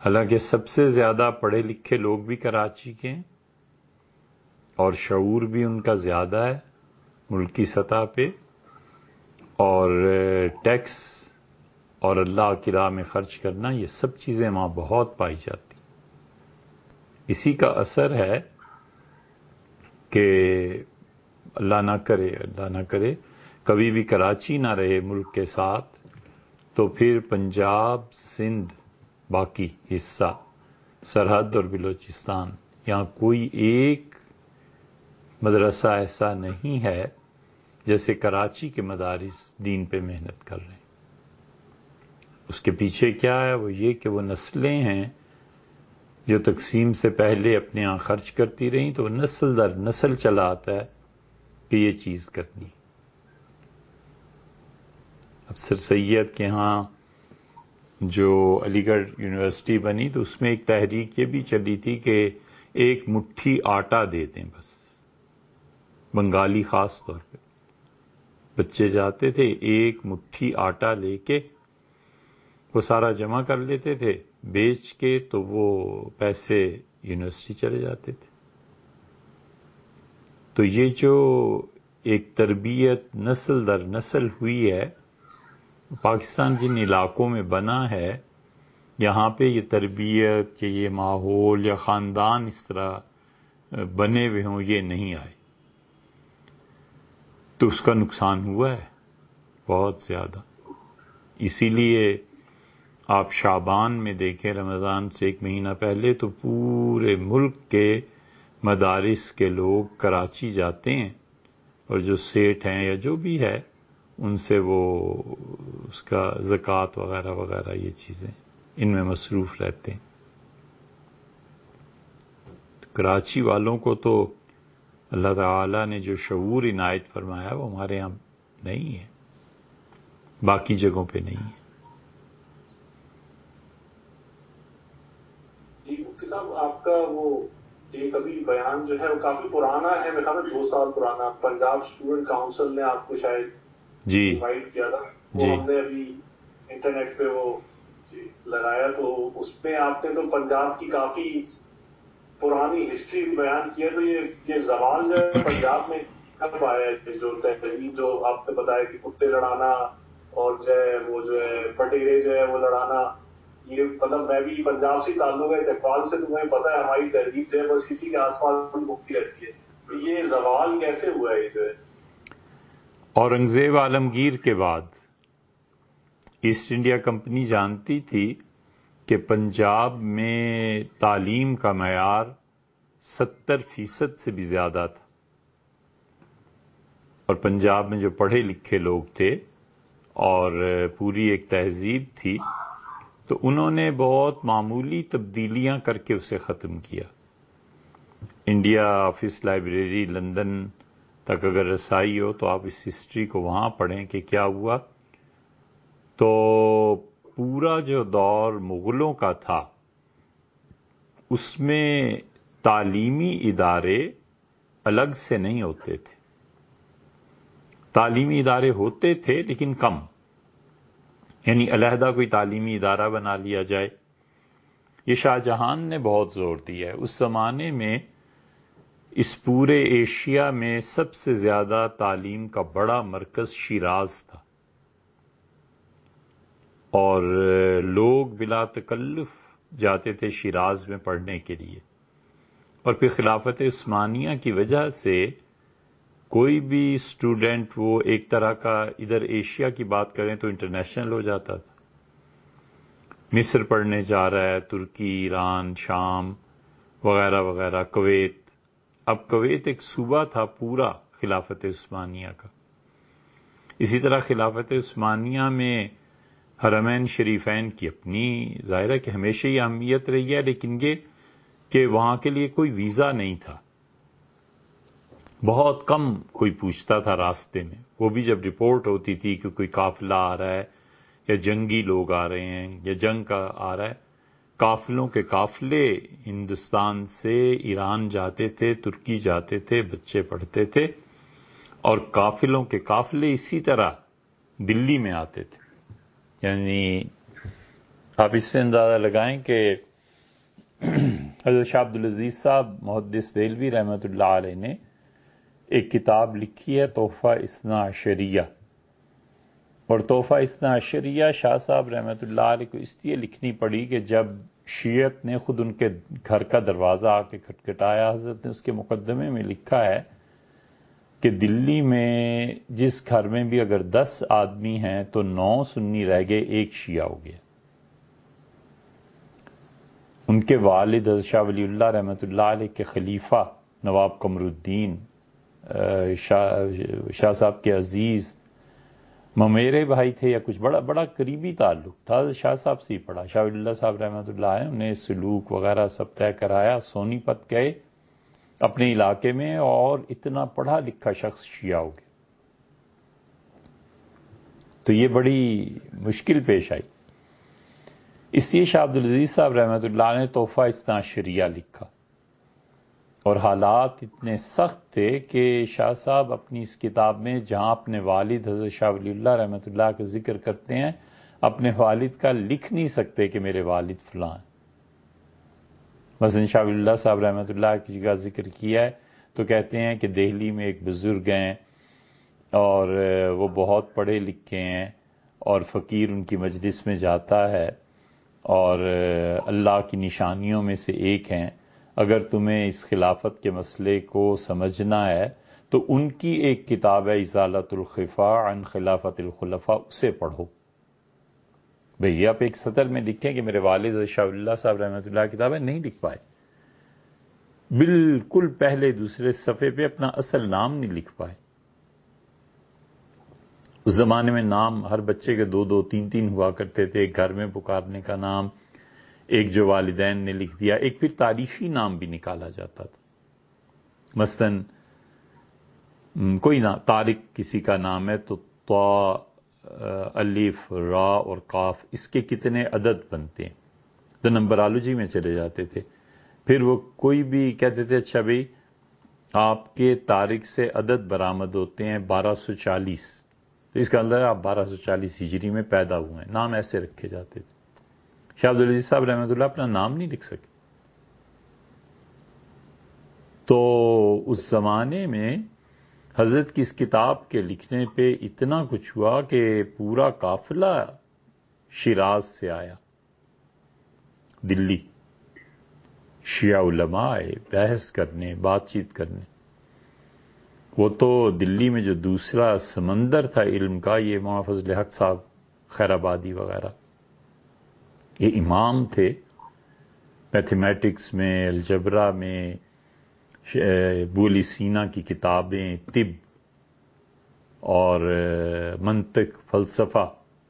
حالانکہ سب سے زیادہ پڑھے لکھے لوگ بھی کراچی کے ہیں اور شعور بھی ان کا زیادہ ہے ملک کی سطح پہ، اور ٹیکس اور اللہ کی راہ میں خرچ کرنا، یہ سب چیزیں وہاں بہت پائی جاتی. اسی کا اثر ہے کہ اللہ نہ کرے کبھی بھی کراچی نہ رہے ملک کے ساتھ، تو پھر پنجاب، سندھ، باقی حصہ سرحد اور بلوچستان، یہاں کوئی ایک مدرسہ ایسا نہیں ہے جیسے کراچی کے مدارس دین پہ محنت کر رہے ہیں. اس کے پیچھے کیا ہے؟ وہ یہ کہ وہ نسلیں ہیں جو تقسیم سے پہلے اپنے یہاں خرچ کرتی رہیں، تو وہ نسل در نسل چلا آتا ہے کہ یہ چیز کرنی. اب سر سید کے ہاں جو علی گڑھ یونیورسٹی بنی تو اس میں ایک تحریک یہ بھی چلی تھی کہ ایک مٹھی آٹا دے دیں بس. بنگالی خاص طور پہ بچے جاتے تھے، ایک مٹھی آٹا لے کے وہ سارا جمع کر لیتے تھے، بیچ کے تو وہ پیسے یونیورسٹی چلے جاتے تھے. تو یہ جو ایک تربیت نسل در نسل ہوئی ہے، پاکستان جن علاقوں میں بنا ہے، یہاں پہ یہ تربیت یہ ماحول یا خاندان اس طرح بنے ہوئے ہوں، یہ نہیں آئے، تو اس کا نقصان ہوا ہے بہت زیادہ. اسی لیے آپ شعبان میں دیکھیں، رمضان سے ایک مہینہ پہلے تو پورے ملک کے مدارس کے لوگ کراچی جاتے ہیں، اور جو سیٹھ ہیں یا جو بھی ہے ان سے وہ اس کا زکوٰۃ وغیرہ وغیرہ یہ چیزیں ان میں مصروف رہتے ہیں. کراچی والوں کو تو اللہ تعالیٰ نے جو شعور عنایت فرمایا وہ ہمارے ہاں نہیں ہے، باقی جگہوں پہ نہیں ہے. جی مفتی صاحب، آپ کا وہ ایک ابھی بیان جو ہے وہ کافی پرانا ہے، میرے خیال میں 2 سال پرانا، پنجاب اسٹوڈنٹ کاؤنسل نے آپ کو شاید جی انوائٹ کیا تھا، وہ جی ہم نے ابھی انٹرنیٹ پہ وہ لگایا، تو اس میں آپ نے تو پنجاب کی کافی پرانی ہسٹری بیان کی ہے. تو یہ زوال جو ہے پنجاب میں کب آیا ہے؟ جو تہذیب جو آپ نے بتایا کہ کتے لڑانا اور جو ہے وہ جو ہے پٹیرے جو ہے وہ لڑانا، یہ مطلب میں بھی پنجاب سے تعلق ہے چکوال سے، تو مجھے پتا ہے ہماری تہذیب جو ہے بس اسی کے آس پاس گھومتی رہتی ہے. تو یہ زوال کیسے ہوا ہے؟ یہ جو ہے اورنگزیب عالمگیر کے بعد ایسٹ انڈیا کمپنی جانتی تھی کہ پنجاب میں تعلیم کا معیار 70% سے بھی زیادہ تھا، اور پنجاب میں جو پڑھے لکھے لوگ تھے اور پوری ایک تہذیب تھی، تو انہوں نے بہت معمولی تبدیلیاں کر کے اسے ختم کیا. انڈیا آفس لائبریری لندن تک اگر رسائی ہو تو آپ اس ہسٹری کو وہاں پڑھیں کہ کیا ہوا. تو پورا جو دور مغلوں کا تھا اس میں تعلیمی ادارے الگ سے نہیں ہوتے تھے. تعلیمی ادارے ہوتے تھے لیکن کم، یعنی علیحدہ کوئی تعلیمی ادارہ بنا لیا جائے. یہ شاہ جہان نے بہت زور دیا ہے. اس زمانے میں اس پورے ایشیا میں سب سے زیادہ تعلیم کا بڑا مرکز شیراز تھا، اور لوگ بلا تکلف جاتے تھے شیراز میں پڑھنے کے لیے. اور پھر خلافت عثمانیہ کی وجہ سے کوئی بھی اسٹوڈنٹ وہ ایک طرح کا، ادھر ایشیا کی بات کریں تو انٹرنیشنل ہو جاتا تھا. مصر پڑھنے جا رہا ہے، ترکی، ایران، شام وغیرہ وغیرہ، کویت. اب کویت ایک صوبہ تھا پورا خلافت عثمانیہ کا. اسی طرح خلافت عثمانیہ میں حرمین شریفین کی اپنی ظاہر ہے کہ ہمیشہ یہ اہمیت رہی ہے، لیکن یہ کہ وہاں کے لیے کوئی ویزا نہیں تھا، بہت کم کوئی پوچھتا تھا راستے میں. وہ بھی جب رپورٹ ہوتی تھی کہ کوئی قافلہ آ رہا ہے یا جنگی لوگ آ رہے ہیں یا جنگ کا آ رہا ہے، قافلوں کے قافلے ہندوستان سے ایران جاتے تھے، ترکی جاتے تھے، بچے پڑھتے تھے، اور قافلوں کے قافلے اسی طرح دلی میں آتے تھے. یعنی آپ اس سے اندازہ لگائیں کہ حضرت شاہ عبدالعزیز صاحب محدث دہلوی رحمۃ اللہ علیہ نے ایک کتاب لکھی ہے تحفہ اثنا عشریہ، اور تحفہ اثنا عشریہ شاہ صاحب رحمۃ اللہ علیہ کو اس لیے لکھنی پڑی کہ جب شیعت نے خود ان کے گھر کا دروازہ آ کے کھٹکھٹایا، حضرت نے اس کے مقدمے میں لکھا ہے کہ دلی میں جس گھر میں بھی اگر 10 آدمی ہیں تو 9 سنی رہ گئے، ایک شیعہ ہو گیا۔ ان کے والد حضرت شاہ ولی اللہ رحمۃ اللہ علیہ کے خلیفہ نواب قمر الدین شاہ صاحب کے عزیز ممیرے بھائی تھے، یا کچھ بڑا قریبی تعلق تھا، حضرت شاہ صاحب سے ہی پڑھا۔ شاہ ولی اللہ صاحب رحمۃ اللہ علیہ انہیں سلوک وغیرہ سب طے کرایا، سونی پت گئے اپنے علاقے میں، اور اتنا پڑھا لکھا شخص شیعہ ہو گیا۔ تو یہ بڑی مشکل پیش آئی، اس لیے شاہ عبدالعزیز صاحب رحمۃ اللہ علیہ نے تحفہ اثنا عشریہ لکھا، اور حالات اتنے سخت تھے کہ شاہ صاحب اپنی اس کتاب میں جہاں اپنے والد حضرت شاہ ولی اللہ رحمۃ اللہ کا ذکر کرتے ہیں، اپنے والد کا لکھ نہیں سکتے کہ میرے والد فلاں ہیں۔ مثلا شاہ ولی اللہ صاحب رحمۃ اللہ کی جگہ ذکر کیا ہے تو کہتے ہیں کہ دہلی میں ایک بزرگ ہیں اور وہ بہت پڑھے لکھے ہیں، اور فقیر ان کی مجلس میں جاتا ہے، اور اللہ کی نشانیوں میں سے ایک ہیں، اگر تمہیں اس خلافت کے مسئلے کو سمجھنا ہے تو ان کی ایک کتاب ہے ازالۃ الخفا عن خلافت الخلفاء، اسے پڑھو۔ بھئی آپ ایک سطر میں لکھیں کہ میرے والد شاہ ولی اللہ صاحب رحمۃ اللہ کی کتاب ہے، نہیں لکھ پائے، بالکل پہلے دوسرے صفحے پہ اپنا اصل نام نہیں لکھ پائے۔ اس زمانے میں نام ہر بچے کے 2 3 ہوا کرتے تھے، گھر میں پکارنے کا نام ایک جو والدین نے لکھ دیا، ایک پھر تاریخی نام بھی نکالا جاتا تھا۔ مثلا کوئی طارق کسی کا نام ہے تو طا، الف، را اور قاف، اس کے کتنے عدد بنتے ہیں، تو نمبرالوجی میں چلے جاتے تھے۔ پھر وہ کوئی بھی کہتے تھے اچھا بھئی آپ کے طارق سے عدد برآمد ہوتے ہیں 1240، تو اس کا اندر آپ 1240 ہجری میں پیدا ہوئے ہیں، نام ایسے رکھے جاتے تھے۔ شاہ عبدالعزیز صاحب رحمۃ اللہ اپنا نام نہیں لکھ سکے۔ تو اس زمانے میں حضرت کی اس کتاب کے لکھنے پہ اتنا کچھ ہوا کہ پورا قافلہ شیراز سے آیا دلی، شیعہ علماء آئے بحث کرنے، بات چیت کرنے۔ وہ تو دلی میں جو دوسرا سمندر تھا علم کا، یہ مولانا فضل حق صاحب خیر آبادی وغیرہ، یہ امام تھے میتھمیٹکس میں، الجبرا میں، بولی سینا کی کتابیں، طب اور منطق، فلسفہ،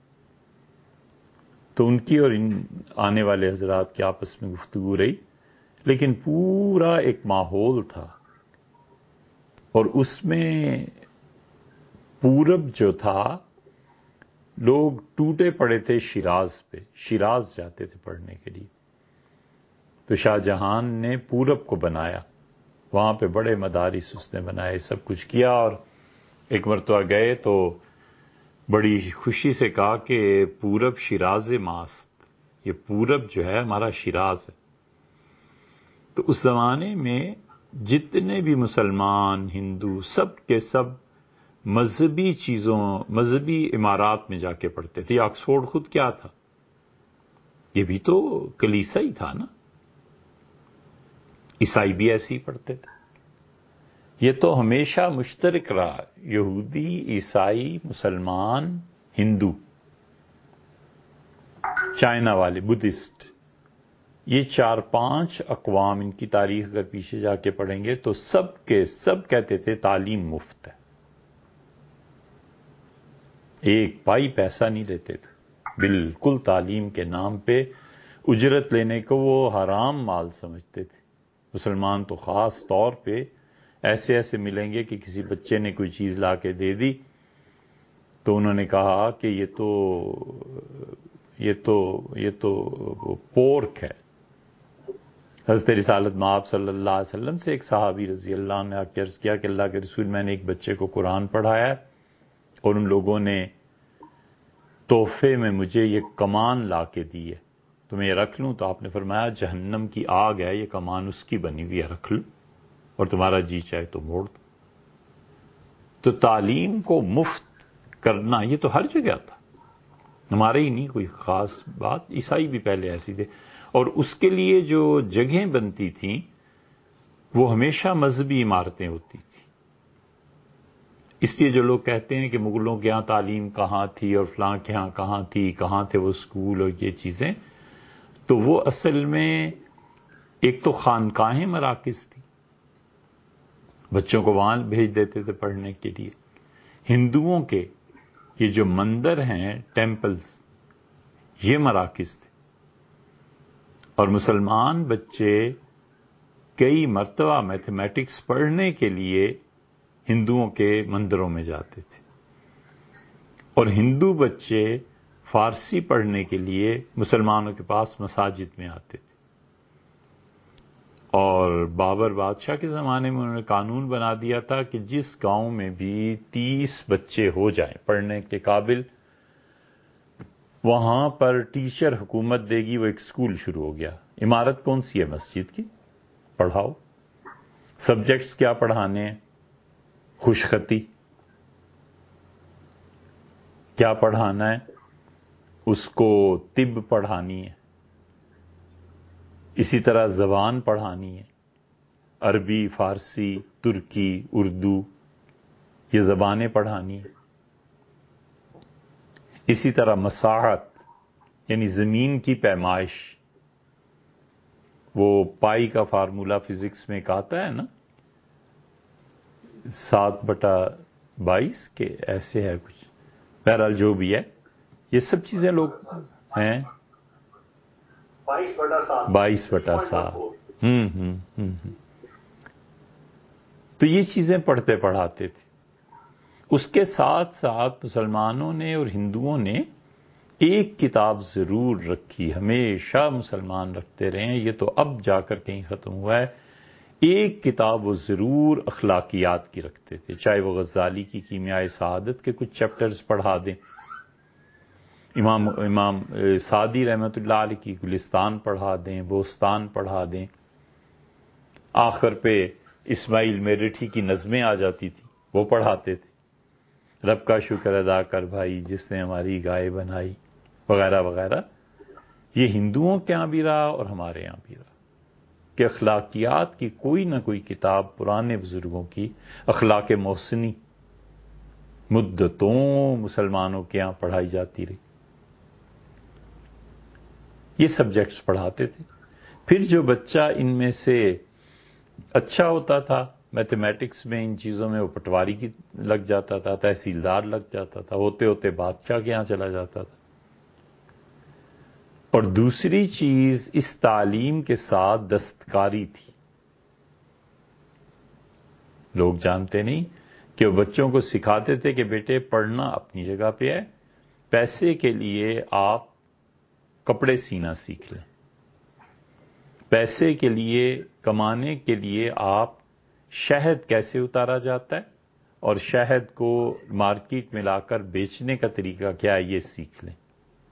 تو ان کی اور ان آنے والے حضرات کی آپس میں گفتگو رہی، لیکن پورا ایک ماحول تھا، اور اس میں پورب جو تھا لوگ ٹوٹے پڑے تھے شیراز پہ، شیراز جاتے تھے پڑھنے کے لیے۔ تو شاہ جہان نے پورب کو بنایا، وہاں پہ بڑے مدارس اس نے بنائے، سب کچھ کیا، اور ایک مرتبہ گئے تو بڑی خوشی سے کہا کہ پورب شیراز ماست، یہ پورب جو ہے ہمارا شیراز ہے۔ تو اس زمانے میں جتنے بھی مسلمان، ہندو، سب کے سب مذہبی چیزوں، مذہبی عمارات میں جا کے پڑھتے تھے۔ آکسفورڈ خود کیا تھا؟ یہ بھی تو کلیسا ہی تھا نا، عیسائی بھی ایسے ہی پڑھتے تھے۔ یہ تو ہمیشہ مشترک رہا، یہودی، عیسائی، مسلمان، ہندو، چائنا والے، بدھسٹ، یہ 4-5 اقوام، ان کی تاریخ اگر پیچھے جا کے پڑھیں گے تو سب کے سب کہتے تھے تعلیم مفت ہے، ایک پائی پیسہ نہیں لیتے تھے، بالکل تعلیم کے نام پہ اجرت لینے کو وہ حرام مال سمجھتے تھے۔ مسلمان تو خاص طور پہ ایسے ایسے ملیں گے کہ کسی بچے نے کوئی چیز لا کے دے دی تو انہوں نے کہا کہ یہ تو پورک ہے۔ حضرت رسالت مآب صلی اللہ علیہ وسلم سے ایک صحابی رضی اللہ عنہ نے عرض کیا کہ اللہ کے رسول، میں نے ایک بچے کو قرآن پڑھایا ہے اور ان لوگوں نے تحفے میں مجھے یہ کمان لا کے دی ہے، تمہیں یہ رکھ لوں؟ تو آپ نے فرمایا جہنم کی آگ ہے، یہ کمان اس کی بنی ہوئی ہے، رکھ لو، اور تمہارا جی چاہے تو موڑ دو۔ تو تعلیم کو مفت کرنا یہ تو ہر جگہ تھا، ہمارے ہی نہیں کوئی خاص بات، عیسائی بھی پہلے ایسی تھے، اور اس کے لیے جو جگہیں بنتی تھیں وہ ہمیشہ مذہبی عمارتیں ہوتی تھیں۔ اس لیے جو لوگ کہتے ہیں کہ مغلوں کے ہاں تعلیم کہاں تھی اور فلاں کے ہاں کہاں تھی، کہاں تھے وہ اسکول اور یہ چیزیں، تو وہ اصل میں ایک تو خانقاہیں مراکز تھی، بچوں کو وہاں بھیج دیتے تھے پڑھنے کے لیے۔ ہندوؤں کے یہ جو مندر ہیں، ٹیمپلز، یہ مراکز تھے، اور مسلمان بچے کئی مرتبہ میتھمیٹکس پڑھنے کے لیے ہندوؤں کے مندروں میں جاتے تھے، اور ہندو بچے فارسی پڑھنے کے لیے مسلمانوں کے پاس مساجد میں آتے تھے۔ اور بابر بادشاہ کے زمانے میں انہوں نے قانون بنا دیا تھا کہ جس گاؤں میں بھی 30 بچے ہو جائیں پڑھنے کے قابل، وہاں پر ٹیچر حکومت دے گی، وہ ایک اسکول شروع ہو گیا۔ عمارت کون سی ہے؟ مسجد کی، پڑھاؤ۔ سبجیکٹس کیا پڑھانے ہیں؟ خوش خطی کیا پڑھانا ہے؟ اس کو طب پڑھانی ہے، اسی طرح زبان پڑھانی ہے، عربی، فارسی، ترکی، اردو، یہ زبانیں پڑھانی ہیں۔ اسی طرح مساحت یعنی زمین کی پیمائش، وہ پائی کا فارمولہ فزکس میں ایک آتا ہے نا، 7/22 کے ایسے ہے کچھ، بہرحال جو بھی ہے، یہ سب چیزیں لوگ ہیں 22/7 22/7 تو یہ چیزیں پڑھتے پڑھاتے تھے۔ اس کے ساتھ ساتھ مسلمانوں نے اور ہندوؤں نے ایک کتاب ضرور رکھی، ہمیشہ مسلمان رکھتے رہے ہیں، یہ تو اب جا کر کہیں ختم ہوا ہے۔ ایک کتاب وہ ضرور اخلاقیات کی رکھتے تھے، چاہے وہ غزالی کی کیمیائے سعادت کے کچھ چیپٹرز پڑھا دیں، امام سعدی رحمۃ اللہ علیہ کی گلستان پڑھا دیں، بوستان پڑھا دیں، آخر پہ اسماعیل میرٹھی کی نظمیں آ جاتی تھی، وہ پڑھاتے تھے، رب کا شکر ادا کر بھائی جس نے ہماری گائے بنائی، وغیرہ وغیرہ۔ یہ ہندوؤں کے یہاں بھی رہا اور ہمارے یہاں بھی رہا کہ اخلاقیات کی کوئی نہ کوئی کتاب پرانے بزرگوں کی، اخلاق محسنی، مدتوں مسلمانوں کے یہاں پڑھائی جاتی رہی۔ یہ سبجیکٹس پڑھاتے تھے۔ پھر جو بچہ ان میں سے اچھا ہوتا تھا میتھمیٹکس میں، ان چیزوں میں، وہ پٹواری کی لگ جاتا تھا، تحصیلدار لگ جاتا تھا، ہوتے ہوتے بادشاہ کے یہاں چلا جاتا تھا۔ اور دوسری چیز اس تعلیم کے ساتھ دستکاری تھی۔ لوگ جانتے نہیں کہ وہ بچوں کو سکھاتے تھے کہ بیٹے پڑھنا اپنی جگہ پہ ہے، پیسے کے لیے آپ کپڑے سینا سیکھ لیں، پیسے کے لیے، کمانے کے لیے آپ شہد کیسے اتارا جاتا ہے اور شہد کو مارکیٹ میں لا کر بیچنے کا طریقہ کیا ہے یہ سیکھ لیں،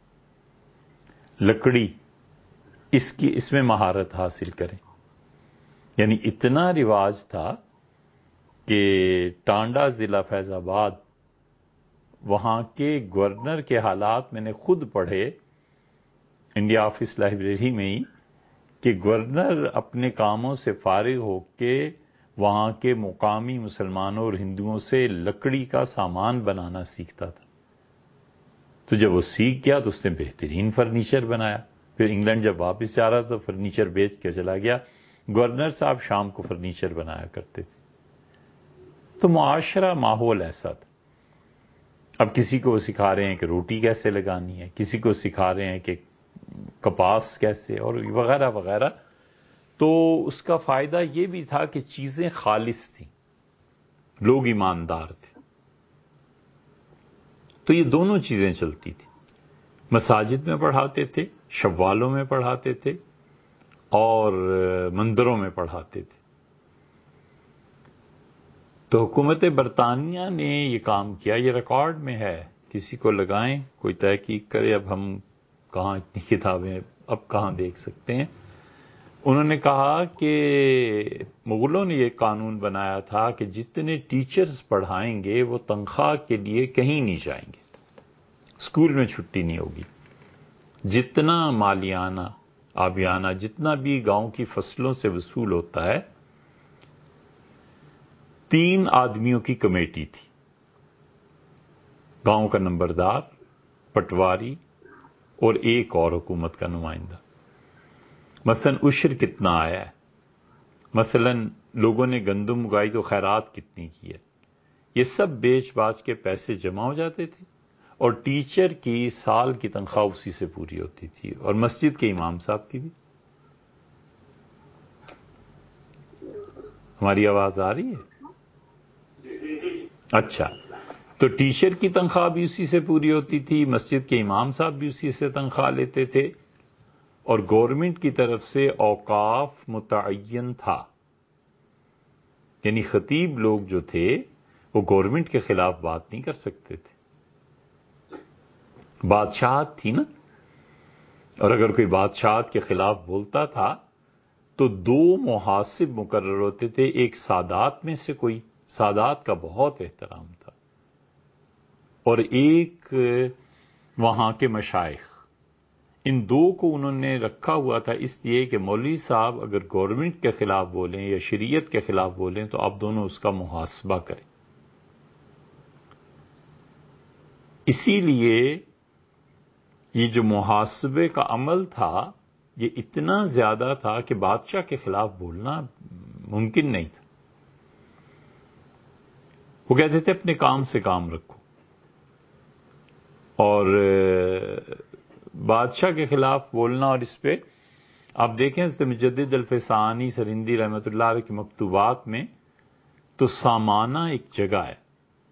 لکڑی اس میں مہارت حاصل کریں۔ یعنی اتنا رواج تھا کہ ٹانڈا ضلع فیض آباد، وہاں کے گورنر کے حالات میں نے خود پڑھے انڈیا آفس لائبریری میں ہی، کہ گورنر اپنے کاموں سے فارغ ہو کے وہاں کے مقامی مسلمانوں اور ہندوؤں سے لکڑی کا سامان بنانا سیکھتا تھا۔ تو جب وہ سیکھ گیا تو اس نے بہترین فرنیچر بنایا، پھر انگلینڈ جب واپس جا رہا تو فرنیچر بیچ کے چلا گیا۔ گورنر صاحب شام کو فرنیچر بنایا کرتے تھے۔ تو معاشرہ، ماحول ایسا تھا۔ اب کسی کو وہ سکھا رہے ہیں کہ روٹی کیسے لگانی ہے، کسی کو سکھا رہے ہیں کہ کپاس کیسے، اور وغیرہ وغیرہ۔ تو اس کا فائدہ یہ بھی تھا کہ چیزیں خالص تھیں، لوگ ایماندار تھے۔ تو یہ دونوں چیزیں چلتی تھیں، مساجد میں پڑھاتے تھے، شوالوں میں پڑھاتے تھے، اور مندروں میں پڑھاتے تھے۔ تو حکومت برطانیہ نے یہ کام کیا، یہ ریکارڈ میں ہے، کسی کو لگائیں، کوئی تحقیق کرے۔ اب ہم کہاں اتنی کتابیں اب کہاں دیکھ سکتے ہیں. انہوں نے کہا کہ مغلوں نے یہ قانون بنایا تھا کہ جتنے ٹیچرز پڑھائیں گے وہ تنخواہ کے لیے کہیں نہیں جائیں گے، اسکول میں چھٹی نہیں ہوگی. جتنا مالیانہ آبیانہ جتنا بھی گاؤں کی فصلوں سے وصول ہوتا ہے، 3 آدمیوں کی کمیٹی تھی، گاؤں کا نمبردار، پٹواری اور ایک اور حکومت کا نمائندہ. مثلا عشر کتنا آیا ہے، مثلا لوگوں نے گندم اگائی تو خیرات کتنی کی ہے، یہ سب بیچ باچ کے پیسے جمع ہو جاتے تھے اور ٹیچر کی سال کی تنخواہ اسی سے پوری ہوتی تھی، اور مسجد کے امام صاحب کی بھی. ہماری آواز آ رہی ہے؟ اچھا، تو ٹیچر کی تنخواہ بھی اسی سے پوری ہوتی تھی، مسجد کے امام صاحب بھی اسی سے تنخواہ لیتے تھے، اور گورنمنٹ کی طرف سے اوقاف متعین تھا. یعنی خطیب لوگ جو تھے وہ گورنمنٹ کے خلاف بات نہیں کر سکتے تھے، بادشاہت تھی نا. اور اگر کوئی بادشاہت کے خلاف بولتا تھا تو 2 محاسب مقرر ہوتے تھے، ایک سادات میں سے کوئی، سادات کا بہت احترام تھا، اور ایک وہاں کے مشائخ. ان 2 کو انہوں نے رکھا ہوا تھا اس لیے کہ مولوی صاحب اگر گورنمنٹ کے خلاف بولیں یا شریعت کے خلاف بولیں تو آپ دونوں اس کا محاسبہ کریں. اسی لیے یہ جو محاسبے کا عمل تھا یہ اتنا زیادہ تھا کہ بادشاہ کے خلاف بولنا ممکن نہیں تھا. وہ کہتے تھے اپنے کام سے کام رکھو، اور بادشاہ کے خلاف بولنا. اور اس پہ آپ دیکھیں حضرت مجدد الفسانی سرہندی رحمۃ اللہ علیہ کی مکتوبات میں تو سامانہ ایک جگہ ہے.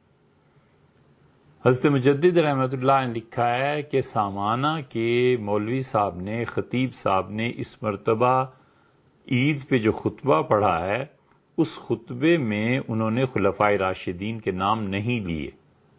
حضرت مجدد رحمۃ اللہ نے لکھا ہے کہ سامانہ کے مولوی صاحب نے، خطیب صاحب نے اس مرتبہ عید پہ جو خطبہ پڑھا ہے اس خطبے میں انہوں نے خلفائے راشدین کے نام نہیں لیے.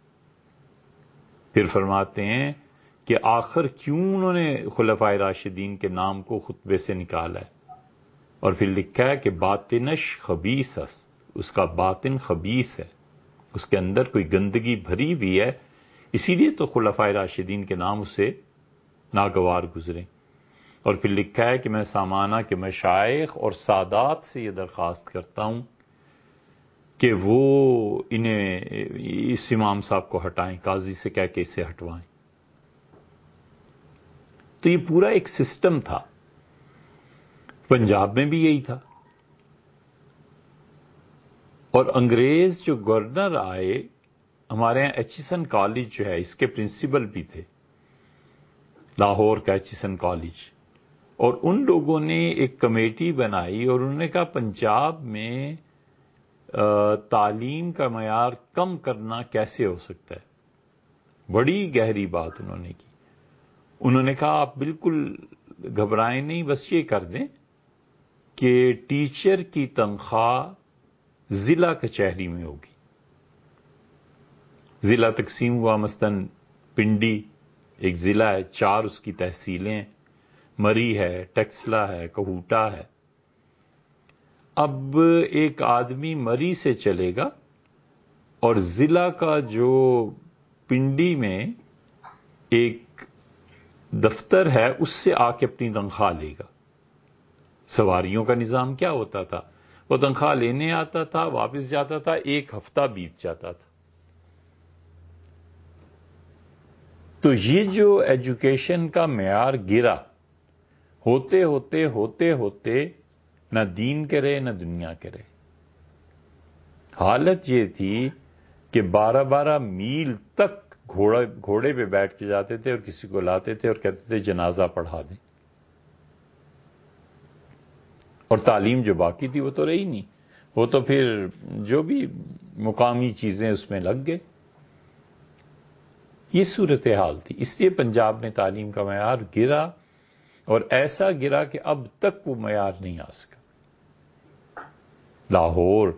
پھر فرماتے ہیں کہ آخر کیوں انہوں نے خلفائے راشدین کے نام کو خطبے سے نکالا ہے، اور پھر لکھا ہے کہ باطنش خبیث است، اس کا باطن خبیث ہے، اس کے اندر کوئی گندگی بھری بھی ہے، اسی لیے تو خلفائے راشدین کے نام اسے ناگوار گزرے. اور پھر لکھا ہے کہ میں سامانہ کے مشائخ اور سادات سے یہ درخواست کرتا ہوں کہ وہ انہیں اس امام صاحب کو ہٹائیں، قاضی سے کہہ کے اسے ہٹوائیں. تو یہ پورا ایک سسٹم تھا. پنجاب میں بھی یہی تھا. اور انگریز جو گورنر آئے، ہمارے یہاں ایچیسن کالج جو ہے اس کے پرنسپل بھی تھے، لاہور کا ایچیسن کالج. اور ان لوگوں نے ایک کمیٹی بنائی اور انہوں نے کہا پنجاب میں تعلیم کا معیار کم کرنا کیسے ہو سکتا ہے. بڑی گہری بات انہوں نے کی. انہوں نے کہا آپ بالکل گھبرائیں نہیں، بس یہ کر دیں کہ ٹیچر کی تنخواہ ضلع کچہری میں ہوگی. ضلع تقسیم ہوا، مثلاً پنڈی ایک ضلع ہے، 4 اس کی تحصیلیں، مری ہے، ٹیکسلا ہے، کہوٹا ہے. اب ایک آدمی مری سے چلے گا اور ضلع کا جو پنڈی میں ایک دفتر ہے اس سے آ کے اپنی تنخواہ لے گا. سواریوں کا نظام کیا ہوتا تھا، وہ تنخواہ لینے آتا تھا، واپس جاتا تھا، 1 ہفتہ بیت جاتا تھا. تو یہ جو ایجوکیشن کا معیار گرا، ہوتے ہوتے ہوتے ہوتے نہ دین کرے نہ دنیا کرے. حالت یہ تھی کہ 12 میل تک گھوڑے پہ بیٹھ کے جاتے تھے اور کسی کو لاتے تھے اور کہتے تھے جنازہ پڑھا دیں. اور تعلیم جو باقی تھی وہ تو رہی نہیں، وہ تو پھر جو بھی مقامی چیزیں اس میں لگ گئے. یہ صورتحال تھی. اس لیے پنجاب میں تعلیم کا معیار گرا، اور ایسا گرا کہ اب تک وہ معیار نہیں آ سکا. لاہور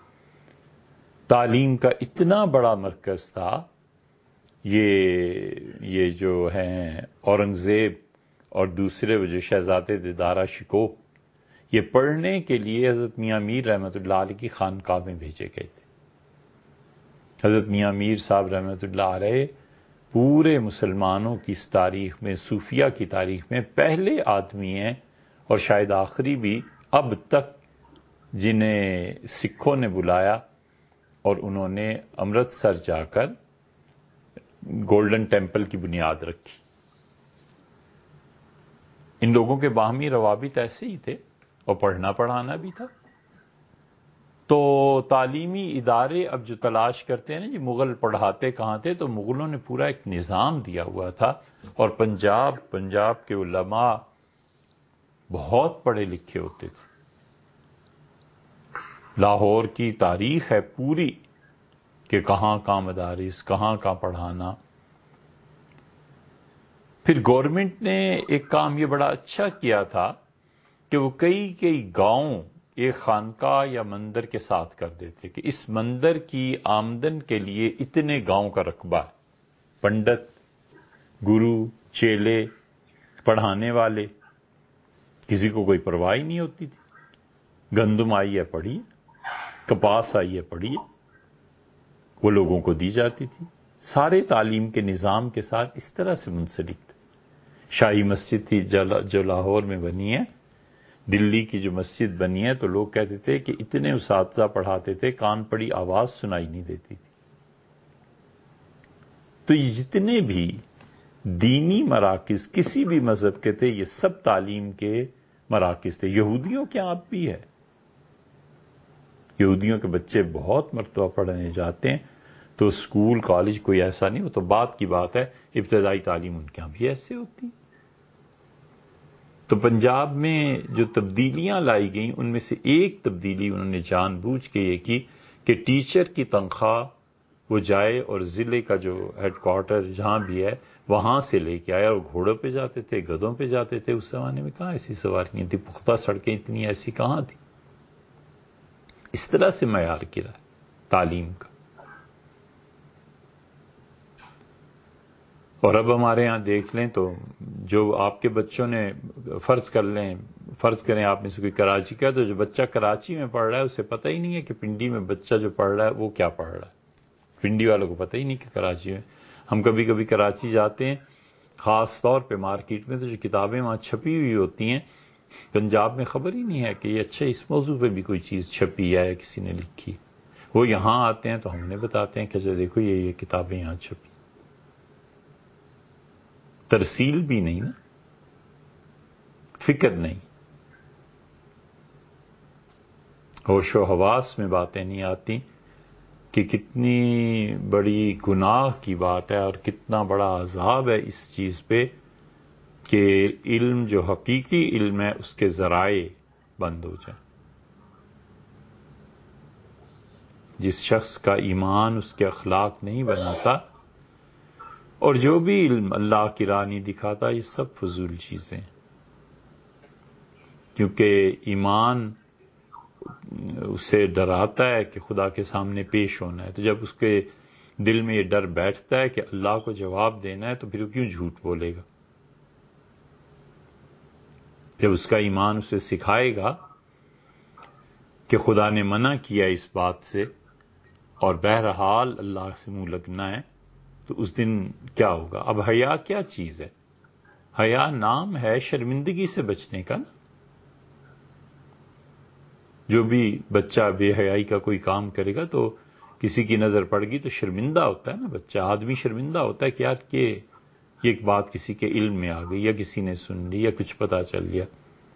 تعلیم کا اتنا بڑا مرکز تھا. یہ جو ہیں اورنگزیب اور دوسرے وہ جو شہزادے ددارا شکوہ، یہ پڑھنے کے لیے حضرت میاں میر رحمۃ اللہ علیہ کی خانقاہ میں بھیجے گئے تھے۔ حضرت میاں میر صاحب رحمۃ اللہ علیہ پورے مسلمانوں کی اس تاریخ میں، صوفیہ کی تاریخ میں پہلے آدمی ہیں، اور شاید آخری بھی اب تک، جنہیں سکھوں نے بلایا اور انہوں نے امرتسر جا کر گولڈن ٹیمپل کی بنیاد رکھی۔ ان لوگوں کے باہمی روابط ایسے ہی تھے، اور پڑھنا پڑھانا بھی تھا۔ تو تعلیمی ادارے اب جو تلاش کرتے ہیں نا جی مغل پڑھاتے کہاں تھے، تو مغلوں نے پورا ایک نظام دیا ہوا تھا، اور پنجاب کے علماء بہت پڑھے لکھے ہوتے تھے۔ لاہور کی تاریخ ہے پوری کہ کہاں کہاں مدارس، کہاں کہاں پڑھانا۔ پھر گورنمنٹ نے ایک کام یہ بڑا اچھا کیا تھا کہ وہ کئی گاؤں ایک خانقاہ یا مندر کے ساتھ کر دیتے کہ اس مندر کی آمدن کے لیے اتنے گاؤں کا رقبہ ہے، پنڈت، گرو، چیلے، پڑھانے والے، کسی کو کوئی پرواہ نہیں ہوتی تھی۔ گندم آئی ہے پڑھیے، کپاس آئی ہے پڑھیے، وہ لوگوں کو دی جاتی تھی۔ سارے تعلیم کے نظام کے ساتھ اس طرح سے منسلک تھے۔ شاہی مسجد تھی جو لاہور میں بنی ہے، دلی کی جو مسجد بنی ہے، تو لوگ کہتے تھے کہ اتنے اساتذہ پڑھاتے تھے کان پڑی آواز سنائی نہیں دیتی تھی۔ تو یہ جتنے بھی دینی مراکز کسی بھی مذہب کے تھے، یہ سب تعلیم کے مراکز تھے۔ یہودیوں کے آپ بھی ہے، یہودیوں کے بچے بہت مرتبہ پڑھنے جاتے ہیں، تو اسکول کالج کوئی ایسا نہیں، وہ تو بعد کی بات ہے، ابتدائی تعلیم ان کے یہاں بھی ایسے ہوتی۔ تو پنجاب میں جو تبدیلیاں لائی گئیں، ان میں سے ایک تبدیلی انہوں نے جان بوجھ کے یہ کی کہ ٹیچر کی تنخواہ وہ جائے اور ضلع کا جو ہیڈ کوارٹر جہاں بھی ہے وہاں سے لے کے آیا، اور گھوڑوں پہ جاتے تھے، گدھوں پہ جاتے تھے۔ اس زمانے میں کہاں ایسی سواریاں تھیں، پختہ سڑکیں اتنی ایسی کہاں تھیں۔ اس طرح سے معیار گرا تعلیم کا۔ اور اب ہمارے ہاں دیکھ لیں تو جو آپ کے بچوں نے فرض کریں آپ میں سے کوئی کراچی کا، تو جو بچہ کراچی میں پڑھ رہا ہے اسے پتہ ہی نہیں ہے کہ پنڈی میں بچہ جو پڑھ رہا ہے وہ کیا پڑھ رہا ہے۔ پنڈی والوں کو پتہ ہی نہیں کہ کراچی میں، ہم کبھی کبھی کراچی جاتے ہیں، خاص طور پہ مارکیٹ میں، تو جو کتابیں وہاں چھپی ہوئی ہوتی ہیں پنجاب میں خبر ہی نہیں ہے کہ یہ اچھا اس موضوع پہ بھی کوئی چیز چھپی ہے یا کسی نے لکھی۔ وہ یہاں آتے ہیں تو ہم نے بتاتے ہیں کہ دیکھو یہ کتابیں یہاں چھپی۔ ترسیل بھی نہیں نا، فکر نہیں، ہوش و حواس میں باتیں نہیں آتی کہ کتنی بڑی گناہ کی بات ہے اور کتنا بڑا عذاب ہے اس چیز پہ کہ علم جو حقیقی علم ہے اس کے ذرائع بند ہو جائیں۔ جس شخص کا ایمان اس کے اخلاق نہیں بناتا اور جو بھی علم اللہ کی راہ نہیں دکھاتا، یہ سب فضول چیزیں ہیں، کیونکہ ایمان اسے ڈراتا ہے کہ خدا کے سامنے پیش ہونا ہے۔ تو جب اس کے دل میں یہ ڈر بیٹھتا ہے کہ اللہ کو جواب دینا ہے، تو پھر وہ کیوں جھوٹ بولے گا؟ جب اس کا ایمان اسے سکھائے گا کہ خدا نے منع کیا اس بات سے اور بہرحال اللہ سے منہ لگنا ہے، تو اس دن کیا ہوگا؟ اب حیا کیا چیز ہے؟ حیا نام ہے شرمندگی سے بچنے کا نا۔ جو بھی بچہ بے حیائی کا کوئی کام کرے گا تو کسی کی نظر پڑ گئی تو شرمندہ ہوتا ہے نا بچہ، آدمی شرمندہ ہوتا ہے کہ یار یہ ایک بات کسی کے علم میں آ گئی یا کسی نے سن لی یا کچھ پتا چل گیا۔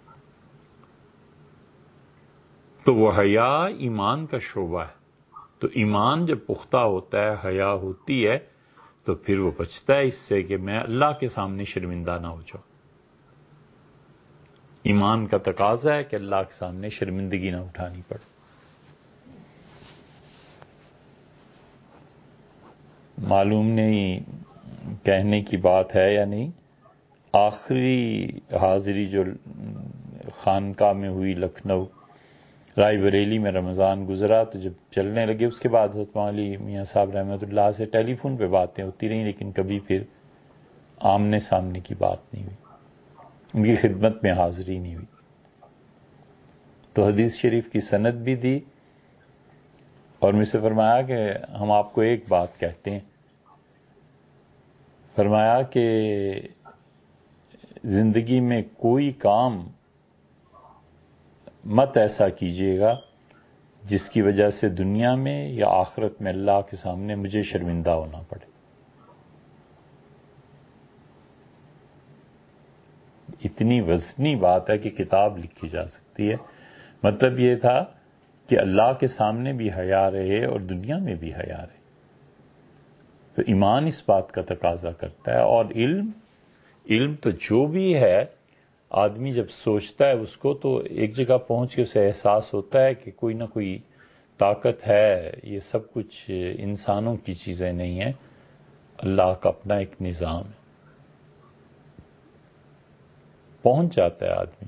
تو وہ حیا ایمان کا شعبہ ہے۔ تو ایمان جب پختہ ہوتا ہے، حیا ہوتی ہے، تو پھر وہ بچتا ہے اس سے کہ میں اللہ کے سامنے شرمندہ نہ ہو جاؤں۔ ایمان کا تقاضا ہے کہ اللہ کے سامنے شرمندگی نہ اٹھانی پڑے۔ معلوم نہیں کہنے کی بات ہے یا نہیں، آخری حاضری جو خانقاہ میں ہوئی لکھنؤ رائے بریلی میں رمضان گزرا، تو جب چلنے لگے اس کے بعد حضرت مولانا میاں صاحب رحمۃ اللہ سے ٹیلی فون پہ باتیں ہوتی رہیں، لیکن کبھی پھر آمنے سامنے کی بات نہیں ہوئی۔ ان کی خدمت میں حاضری نہیں ہوئی. تو حدیث شریف کی سند بھی دی اور مجھ سے فرمایا کہ ہم آپ کو ایک بات کہتے ہیں. فرمایا کہ زندگی میں کوئی کام مت ایسا کیجیے گا جس کی وجہ سے دنیا میں یا آخرت میں اللہ کے سامنے مجھے شرمندہ ہونا پڑے. اتنی وزنی بات ہے کہ کتاب لکھی جا سکتی ہے. مطلب یہ تھا کہ اللہ کے سامنے بھی حیا رہے اور دنیا میں بھی حیا رہے. تو ایمان اس بات کا تقاضا کرتا ہے. اور علم تو جو بھی ہے، آدمی جب سوچتا ہے اس کو تو ایک جگہ پہنچ کے اسے احساس ہوتا ہے کہ کوئی نہ کوئی طاقت ہے، یہ سب کچھ انسانوں کی چیزیں نہیں ہیں، اللہ کا اپنا ایک نظام ہے. پہنچ جاتا ہے آدمی.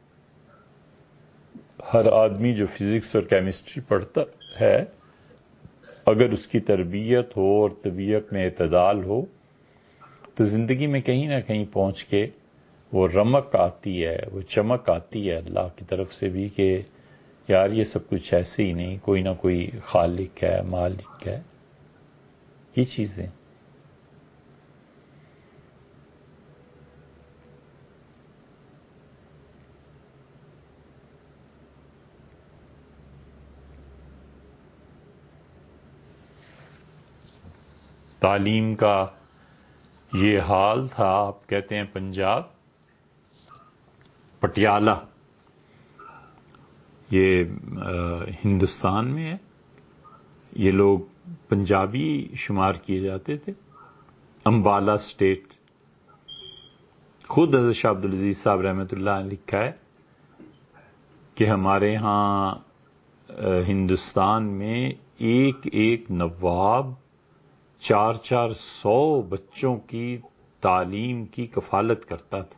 ہر آدمی جو فزکس اور کیمسٹری پڑھتا ہے، اگر اس کی تربیت ہو اور طبیعت میں اعتدال ہو تو زندگی میں کہیں نہ کہیں پہنچ کے وہ رمق آتی ہے، وہ چمک آتی ہے اللہ کی طرف سے بھی کہ یار یہ سب کچھ ایسے ہی نہیں، کوئی نہ کوئی خالق ہے، مالک ہے. یہ چیزیں تعلیم کا یہ حال تھا. آپ کہتے ہیں پنجاب، پٹیالہ یہ ہندوستان میں ہے. یہ لوگ پنجابی شمار کیے جاتے تھے. امبالہ اسٹیٹ. خود حضرت شاہ عبدالعزیز صاحب رحمۃ اللہ نے لکھا ہے کہ ہمارے ہاں ہندوستان میں ایک ایک نواب 400 بچوں کی تعلیم کی کفالت کرتا تھا.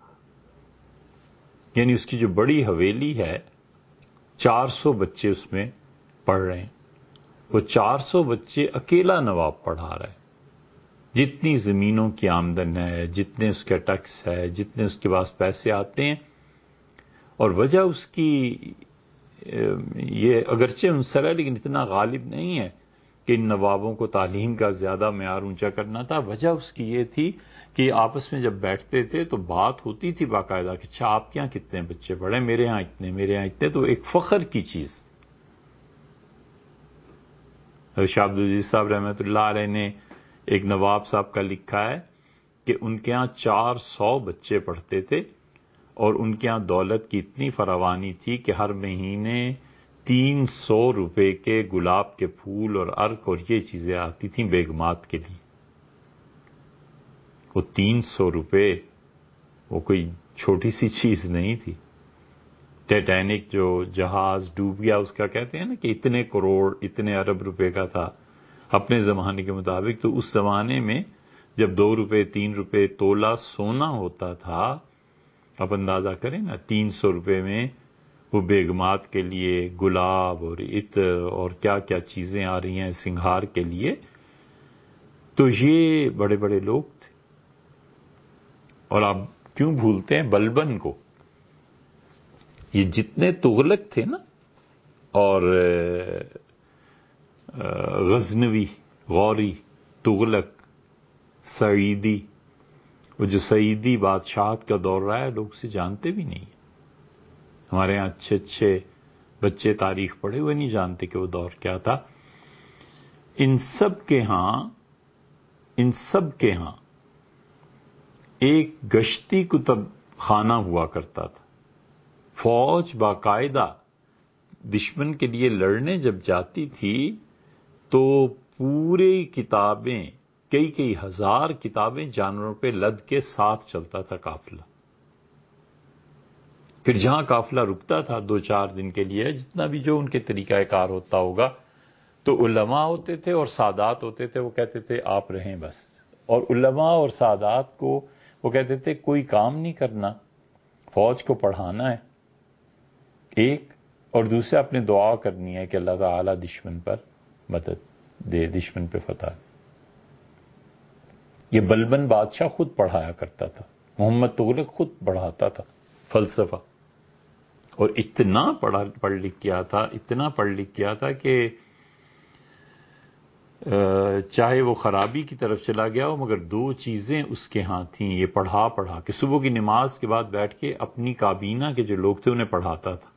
یعنی اس کی جو بڑی حویلی ہے 400 بچے اس میں پڑھ رہے ہیں. وہ 400 بچے اکیلا نواب پڑھا رہا ہے. جتنی زمینوں کی آمدن ہے، جتنے اس کا ٹیکس ہے، جتنے اس کے پاس پیسے آتے ہیں. اور وجہ اس کی یہ اگرچہ عنصر ہے لیکن اتنا غالب نہیں ہے کہ ان نوابوں کو تعلیم کا زیادہ معیار اونچا کرنا تھا. وجہ اس کی یہ تھی کہ آپس میں جب بیٹھتے تھے تو بات ہوتی تھی باقاعدہ کہ اچھا آپ کے یہاں کتنے بچے پڑھے، میرے ہاں اتنے، میرے ہاں اتنے. تو ایک فخر کی چیز. شاہ عبدالعزیز صاحب رحمۃ اللہ علیہ نے ایک نواب صاحب کا لکھا ہے کہ ان کے ہاں 400 بچے پڑھتے تھے اور ان کے ہاں دولت کی اتنی فراوانی تھی کہ ہر مہینے 300 روپے کے گلاب کے پھول اور عرق اور یہ چیزیں آتی تھیں بیگمات کے لیے. وہ 300 روپے وہ کوئی چھوٹی سی چیز نہیں تھی. ٹیٹینک جو جہاز ڈوب گیا اس کا کہتے ہیں نا کہ اتنے کروڑ اتنے ارب روپے کا تھا اپنے زمانے کے مطابق. تو اس زمانے میں جب 2 روپے 3 روپے تولہ سونا ہوتا تھا، آپ اندازہ کریں نا 300 روپے میں وہ بیگمات کے لیے گلاب اور عطر اور کیا کیا چیزیں آ رہی ہیں سنگھار کے لیے. تو یہ بڑے بڑے لوگ تھے. اور آپ کیوں بھولتے ہیں بلبن کو؟ یہ جتنے تغلق تھے نا، اور غزنوی، غوری، تغلق، سعیدی، وہ جو سعیدی بادشاہت کا دور رہا ہے لوگ اسے جانتے بھی نہیں. ہمارے ہاں اچھے اچھے بچے تاریخ پڑھے ہوئے نہیں جانتے کہ وہ دور کیا تھا. ان سب کے ہاں ایک گشتی کتب خانہ ہوا کرتا تھا. فوج باقاعدہ دشمن کے لیے لڑنے جب جاتی تھی تو پوری کتابیں، کئی ہزار کتابیں جانوروں پہ لد کے ساتھ چلتا تھا قافلہ. پھر جہاں قافلہ رکتا تھا 2-4 دن کے لیے، جتنا بھی جو ان کے طریقہ کار ہوتا ہوگا، تو علماء ہوتے تھے اور سادات ہوتے تھے، وہ کہتے تھے آپ رہیں بس. اور علماء اور سادات کو وہ کہتے تھے کوئی کام نہیں کرنا، فوج کو پڑھانا ہے ایک، اور دوسرا اپنے دعا کرنی ہے کہ اللہ تعالیٰ دشمن پر مدد دے، دشمن پہ فتح. یہ بلبن بادشاہ خود پڑھایا کرتا تھا. محمد تغلق خود پڑھاتا تھا فلسفہ، اور اتنا پڑھ لکھ کیا تھا کہ چاہے وہ خرابی کی طرف چلا گیا ہو، مگر دو چیزیں اس کے ہاں تھیں، یہ پڑھا کہ صبح کی نماز کے بعد بیٹھ کے اپنی کابینہ کے جو لوگ تھے انہیں پڑھاتا تھا،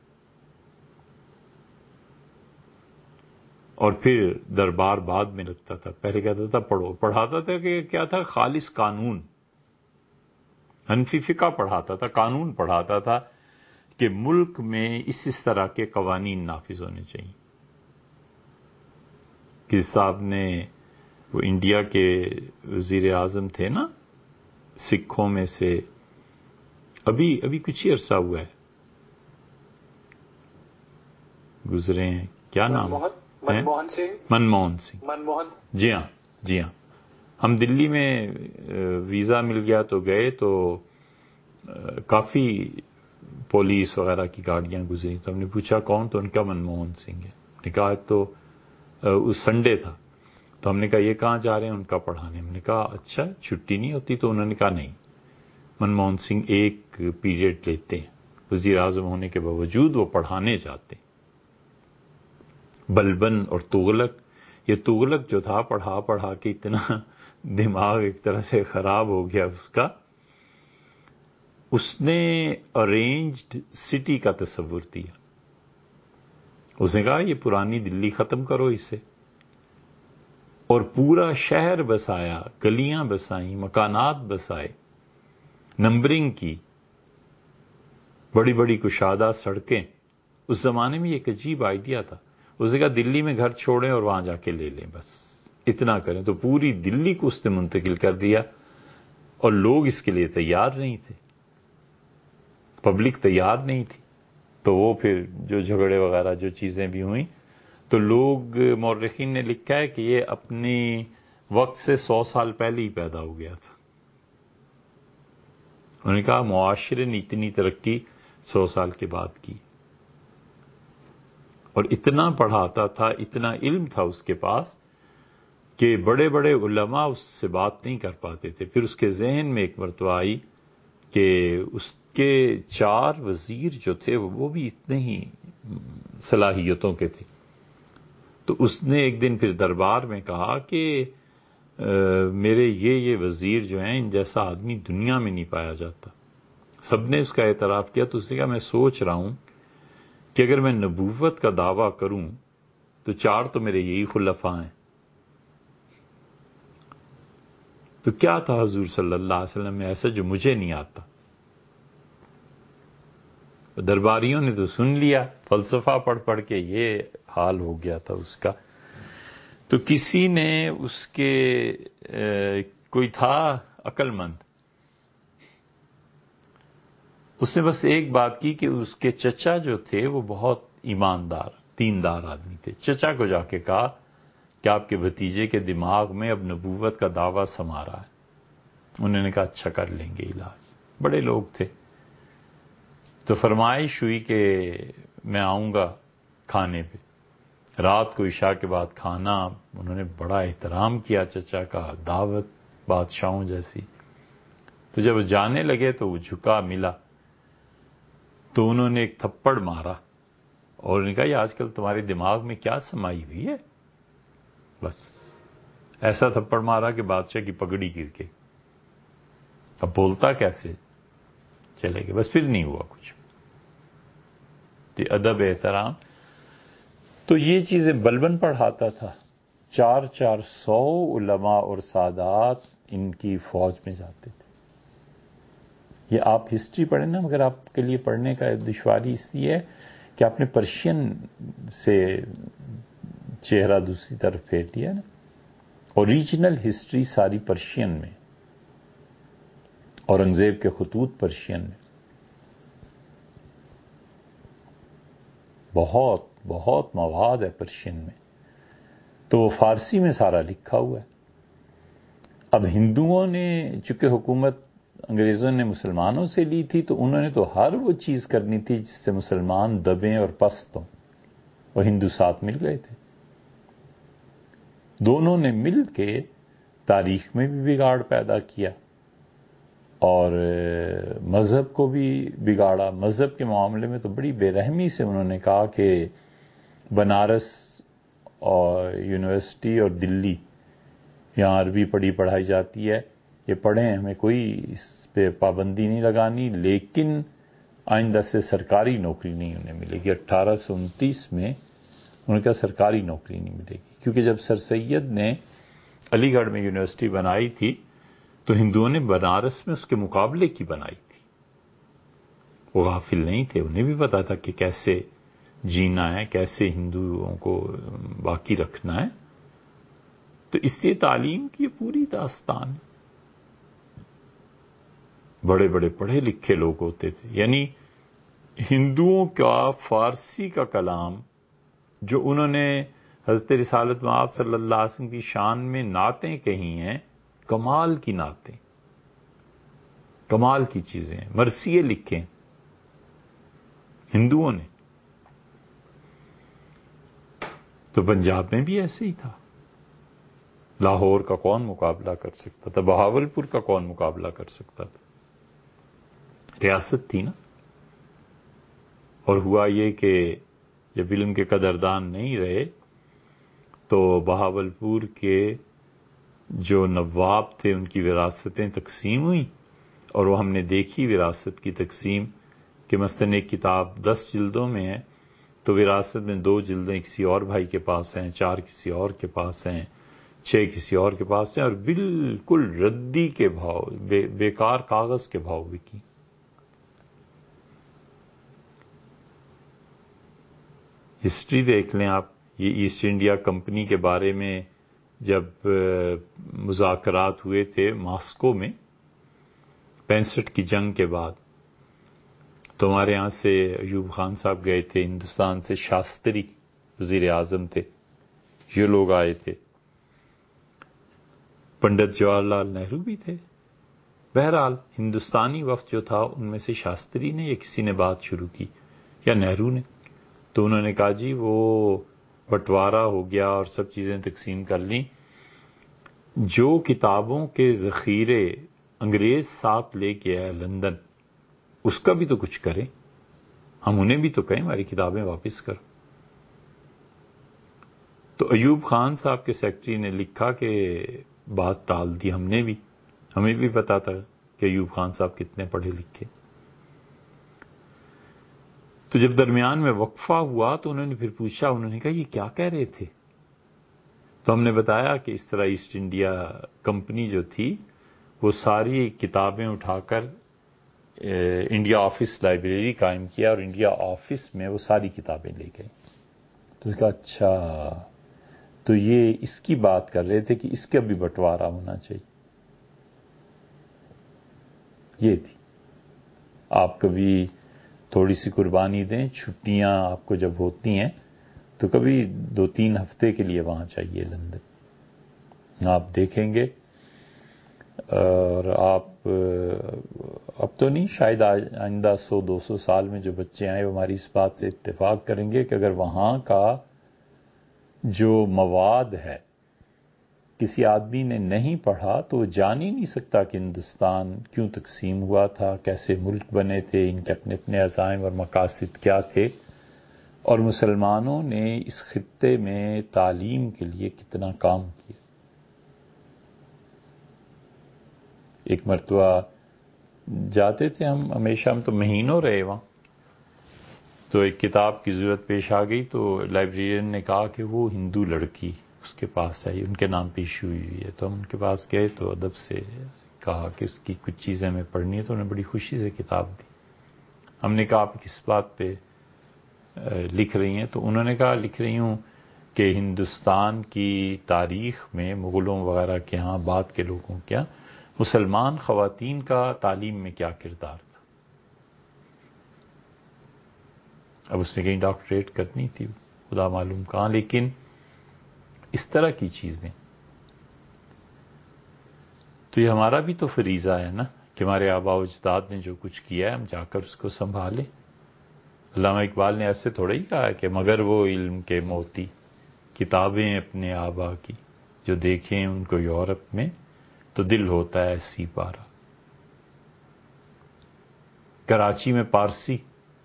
اور پھر دربار بعد میں لگتا تھا، پہلے کہتا تھا پڑھو، پڑھاتا تھا کہ کیا تھا، خالص قانون، حنفی فقہ پڑھاتا تھا، قانون پڑھاتا تھا کہ ملک میں اس طرح کے قوانین نافذ ہونے چاہیے۔ کہ صاحب نے، وہ انڈیا کے وزیر اعظم تھے نا سکھوں میں سے، ابھی کچھ ہی عرصہ ہوا ہے گزرے ہیں، کیا نام ہے؟ منموہن سنگھ۔ جی ہاں، ہم دلی میں ویزا مل گیا تو گئے، تو کافی پولیس وغیرہ کی گاڑیاں گزری، تو ہم نے پوچھا کون، تو ان کا منموہن سنگھ ہے۔ نے کہا تو اس سنڈے تھا، تو ہم نے کہا یہ کہاں جا رہے ہیں؟ ان کا پڑھانے۔ ہم نے کہا اچھا، چھٹی نہیں ہوتی؟ تو انہوں نے کہا نہیں، منموہن سنگھ ایک پیریڈ لیتے ہیں، وزیر اعظم ہونے کے باوجود وہ پڑھانے جاتے ہیں۔ بلبن اور تغلق، یہ تغلق جو تھا پڑھا کے اتنا دماغ ایک طرح سے خراب ہو گیا اس کا، اس نے ارینجڈ سٹی کا تصور دیا۔ اس نے کہا یہ پرانی دلی ختم کرو اسے، اور پورا شہر بسایا، گلیاں بسائیں، مکانات بسائے، نمبرنگ کی، بڑی بڑی کشادہ سڑکیں۔ اس زمانے میں یہ ایک عجیب آئیڈیا تھا۔ اس نے کہا دلی میں گھر چھوڑیں اور وہاں جا کے لے لیں، بس اتنا کریں۔ تو پوری دلی کو اس نے منتقل کر دیا، اور لوگ اس کے لیے تیار نہیں تھے، پبلک تیار نہیں تھی۔ تو وہ پھر جو جھگڑے وغیرہ جو چیزیں بھی ہوئیں، تو لوگ، مورخین نے لکھا ہے کہ یہ اپنی وقت سے 100 سال پہلے ہی پیدا ہو گیا تھا۔ انہوں نے کہا معاشرے نے اتنی ترقی 100 سال کے بعد کی، اور اتنا پڑھاتا تھا، اتنا علم تھا اس کے پاس کہ بڑے بڑے علماء اس سے بات نہیں کر پاتے تھے۔ پھر اس کے ذہن میں ایک مرتبہ آئی کہ اس کے 4 وزیر جو تھے وہ بھی اتنے ہی صلاحیتوں کے تھے۔ تو اس نے ایک دن پھر دربار میں کہا کہ میرے یہ وزیر جو ہیں، ان جیسا آدمی دنیا میں نہیں پایا جاتا۔ سب نے اس کا اعتراف کیا۔ تو اس نے کہا میں سوچ رہا ہوں کہ اگر میں نبوت کا دعویٰ کروں تو 4 تو میرے یہی خلفاء ہیں۔ تو کیا تھا حضور صلی اللہ علیہ وسلم میں ایسا جو مجھے نہیں آتا؟ درباریوں نے تو سن لیا، فلسفہ پڑھ کے یہ حال ہو گیا تھا اس کا۔ تو کسی نے اس کے کوئی تھا عقل مند، اس نے بس ایک بات کی کہ اس کے چچا جو تھے وہ بہت ایماندار، دیندار آدمی تھے۔ چچا کو جا کے کہا کہ آپ کے بھتیجے کے دماغ میں اب نبوت کا دعویٰ سما رہا ہے۔ انہوں نے کہا اچھا کر لیں گے علاج، بڑے لوگ تھے۔ تو فرمائش ہوئی کہ میں آؤں گا کھانے پہ، رات کو عشاء کے بعد کھانا۔ انہوں نے بڑا احترام کیا چچا کا، دعوت بادشاہوں جیسی۔ تو جب جانے لگے تو وہ جھکا ملا، تو انہوں نے ایک تھپڑ مارا، اور انہوں نے کہا یہ آج کل تمہارے دماغ میں کیا سمائی ہوئی ہے؟ بس ایسا تھپڑ مارا کہ بادشاہ کی پگڑی گر گئی۔ اب بولتا کیسے؟ چلے گئے، بس پھر نہیں ہوا کچھ۔ تو ادب احترام، تو یہ چیزیں بلبن پڑھاتا تھا۔ 400 علماء اور سادات ان کی فوج میں جاتے تھے۔ یہ آپ ہسٹری پڑھیں نا، مگر آپ کے لیے پڑھنے کا دشواری اس لیے ہے کہ آپ نے پرشین سے چہرہ دوسری طرف پھیر لیا نا۔ اوریجنل ہسٹری ساری پرشین میں، اورنگزیب کے خطوط پرشین میں، بہت بہت مواد ہے پرشین میں، تو فارسی میں سارا لکھا ہوا ہے۔ اب ہندوؤں نے چونکہ حکومت انگریزوں نے مسلمانوں سے لی تھی، تو انہوں نے تو ہر وہ چیز کرنی تھی جس سے مسلمان دبیں اور پست ہوں، اور ہندو ساتھ مل گئے تھے۔ دونوں نے مل کے تاریخ میں بھی بگاڑ پیدا کیا، اور مذہب کو بھی بگاڑا. مذہب کے معاملے میں تو بڑی بے رحمی سے انہوں نے کہا کہ بنارس اور یونیورسٹی اور دلی یہاں عربی پڑھائی جاتی ہے، یہ پڑھیں، ہمیں کوئی اس پہ پابندی نہیں لگانی، لیکن آئندہ سے سرکاری نوکری نہیں انہیں ملے گی. 1829 میں انہوں نے کہا سرکاری نوکری نہیں ملے گی، کیونکہ جب سر سید نے علی گڑھ میں یونیورسٹی بنائی تھی تو ہندوؤں نے بنارس میں اس کے مقابلے کی بنائی تھی. وہ غافل نہیں تھے، انہیں بھی پتا تھا کہ کیسے جینا ہے، کیسے ہندوؤں کو باقی رکھنا ہے. تو اس لیے تعلیم کی پوری داستان، بڑے بڑے پڑھے لکھے لوگ ہوتے تھے. یعنی ہندوؤں کا فارسی کا کلام جو انہوں نے حضرت رسالت مآب صلی اللہ علیہ وسلم کی شان میں نعتیں کہی ہیں، کمال کی نعتیں، کمال کی چیزیں، مرثیے لکھیں ہندوؤں نے. تو پنجاب میں بھی ایسے ہی تھا. لاہور کا کون مقابلہ کر سکتا تھا؟ بہاولپور کا کون مقابلہ کر سکتا تھا؟ ریاست تھی نا. اور ہوا یہ کہ جب علم کے قدردان نہیں رہے تو بہاولپور کے جو نواب تھے ان کی وراثتیں تقسیم ہوئیں، اور وہ ہم نے دیکھی وراثت کی تقسیم کہ مثلاً ایک کتاب 10 جلدوں میں ہے تو وراثت میں 2 جلدیں کسی اور بھائی کے پاس ہیں، 4 کسی اور کے پاس ہیں، 6 کسی اور کے پاس ہیں، اور بالکل ردی کے بھاؤ، بیکار کاغذ کے بھاؤ بکی. ہسٹری دیکھ لیں آپ. یہ ایسٹ انڈیا کمپنی کے بارے میں جب مذاکرات ہوئے تھے ماسکو میں 65 کی جنگ کے بعد، تو ہمارے یہاں سے ایوب خان صاحب گئے تھے، ہندوستان سے شاستری وزیر اعظم تھے، یہ لوگ آئے تھے، پنڈت جواہر لال نہرو بھی تھے. بہرحال ہندوستانی وفد جو تھا ان میں سے شاستری نے یا کسی نے بات شروع کی یا نہرو نے، تو انہوں نے کہا جی وہ بٹوارا ہو گیا اور سب چیزیں تقسیم کر لیں، جو کتابوں کے ذخیرے انگریز ساتھ لے کے آئے لندن اس کا بھی تو کچھ کریں، ہم انہیں بھی تو کہیں ہماری کتابیں واپس کرو. تو ایوب خان صاحب کے سیکرٹری نے لکھا کہ بات ٹال دی ہم نے بھی، ہمیں بھی پتا تھا کہ ایوب خان صاحب کتنے پڑھے لکھے. تو جب درمیان میں وقفہ ہوا تو انہوں نے پھر پوچھا، انہوں نے کہا یہ کیا کہہ رہے تھے؟ تو ہم نے بتایا کہ اس طرح ایسٹ انڈیا کمپنی جو تھی وہ ساری کتابیں اٹھا کر انڈیا آفس لائبریری قائم کیا اور انڈیا آفس میں وہ ساری کتابیں لے گئے. تو کہا اچھا، تو یہ اس کی بات کر رہے تھے کہ اس کا بھی بٹوارا ہونا چاہیے. یہ تھی. آپ کبھی تھوڑی سی قربانی دیں، چھٹیاں آپ کو جب ہوتی ہیں تو کبھی 2-3 ہفتے کے لیے وہاں چاہیے لندن، آپ دیکھیں گے. اور آپ اب تو نہیں، شاید آئندہ 100-200 سال میں جو بچے آئیں وہ ہماری اس بات سے اتفاق کریں گے کہ اگر وہاں کا جو مواد ہے کسی آدمی نے نہیں پڑھا تو وہ جان ہی نہیں سکتا کہ ہندوستان کیوں تقسیم ہوا تھا، کیسے ملک بنے تھے، ان کے اپنے اپنے عزائم اور مقاصد کیا تھے، اور مسلمانوں نے اس خطے میں تعلیم کے لیے کتنا کام کیا. ایک مرتبہ جاتے تھے ہمیشہ ہم تو مہینوں رہے وہاں، تو ایک کتاب کی ضرورت پیش آ گئی تو لائبریرین نے کہا کہ وہ ہندو لڑکی اس کے پاس آئی، ان کے نام پیش ہوئی ہے. تو ہم ان کے پاس گئے تو ادب سے کہا کہ اس کی کچھ چیزیں ہمیں پڑھنی ہے، تو انہوں نے بڑی خوشی سے کتاب دی. ہم نے کہا آپ کس بات پہ لکھ رہی ہیں؟ تو انہوں نے کہا لکھ رہی ہوں کہ ہندوستان کی تاریخ میں مغلوں وغیرہ کے ہاں بعد کے لوگوں کیا مسلمان خواتین کا تعلیم میں کیا کردار تھا. اب اس نے کہیں ڈاکٹریٹ کرنی تھی، خدا معلوم کہاں، لیکن اس طرح کی چیزیں. تو یہ ہمارا بھی تو فریضہ ہے نا کہ ہمارے آباء و اجداد نے جو کچھ کیا ہے ہم جا کر اس کو سنبھالیں. علامہ اقبال نے ایسے تھوڑا ہی کہا کہ مگر وہ علم کے موتی کتابیں اپنے آبا کی، جو دیکھیں ان کو یورپ میں تو دل ہوتا ہے ایسی پارا. کراچی میں پارسی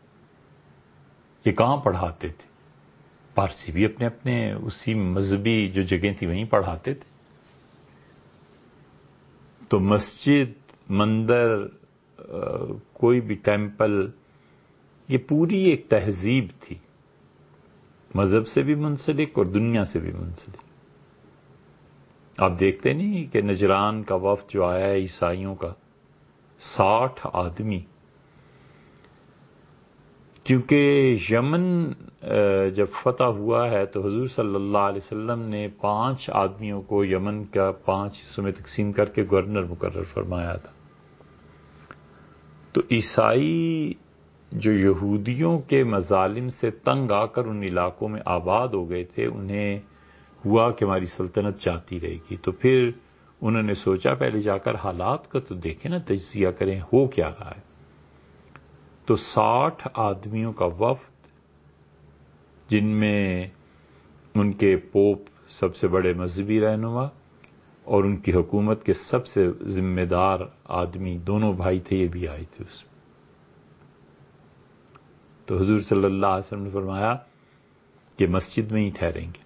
یہ کہاں پڑھاتے تھے؟ پارسی بھی اپنے اپنے اسی مذہبی جو جگہیں تھی وہیں پڑھاتے تھے. تو مسجد، مندر، کوئی بھی ٹیمپل، یہ پوری ایک تہذیب تھی، مذہب سے بھی منسلک اور دنیا سے بھی منسلک. آپ دیکھتے نہیں کہ نجران کا وفد جو آیا ہے عیسائیوں کا، 60 آدمی، کیونکہ یمن جب فتح ہوا ہے تو حضور صلی اللہ علیہ وسلم نے 5 آدمیوں کو یمن کا 5 حصوں میں تقسیم کر کے گورنر مقرر فرمایا تھا. تو عیسائی جو یہودیوں کے مظالم سے تنگ آ کر ان علاقوں میں آباد ہو گئے تھے، انہیں ہوا کہ ہماری سلطنت چاہتی رہے گی. تو پھر انہوں نے سوچا پہلے جا کر حالات کا تو دیکھیں نا، تجزیہ کریں ہو کیا رہا ہے. تو 60 آدمیوں کا وفد، جن میں ان کے پوپ سب سے بڑے مذہبی رہنما اور ان کی حکومت کے سب سے ذمہ دار آدمی، دونوں بھائی تھے، یہ بھی آئے تھے اس میں. تو حضور صلی اللہ علیہ وسلم نے فرمایا کہ مسجد میں ہی ٹھہریں گے.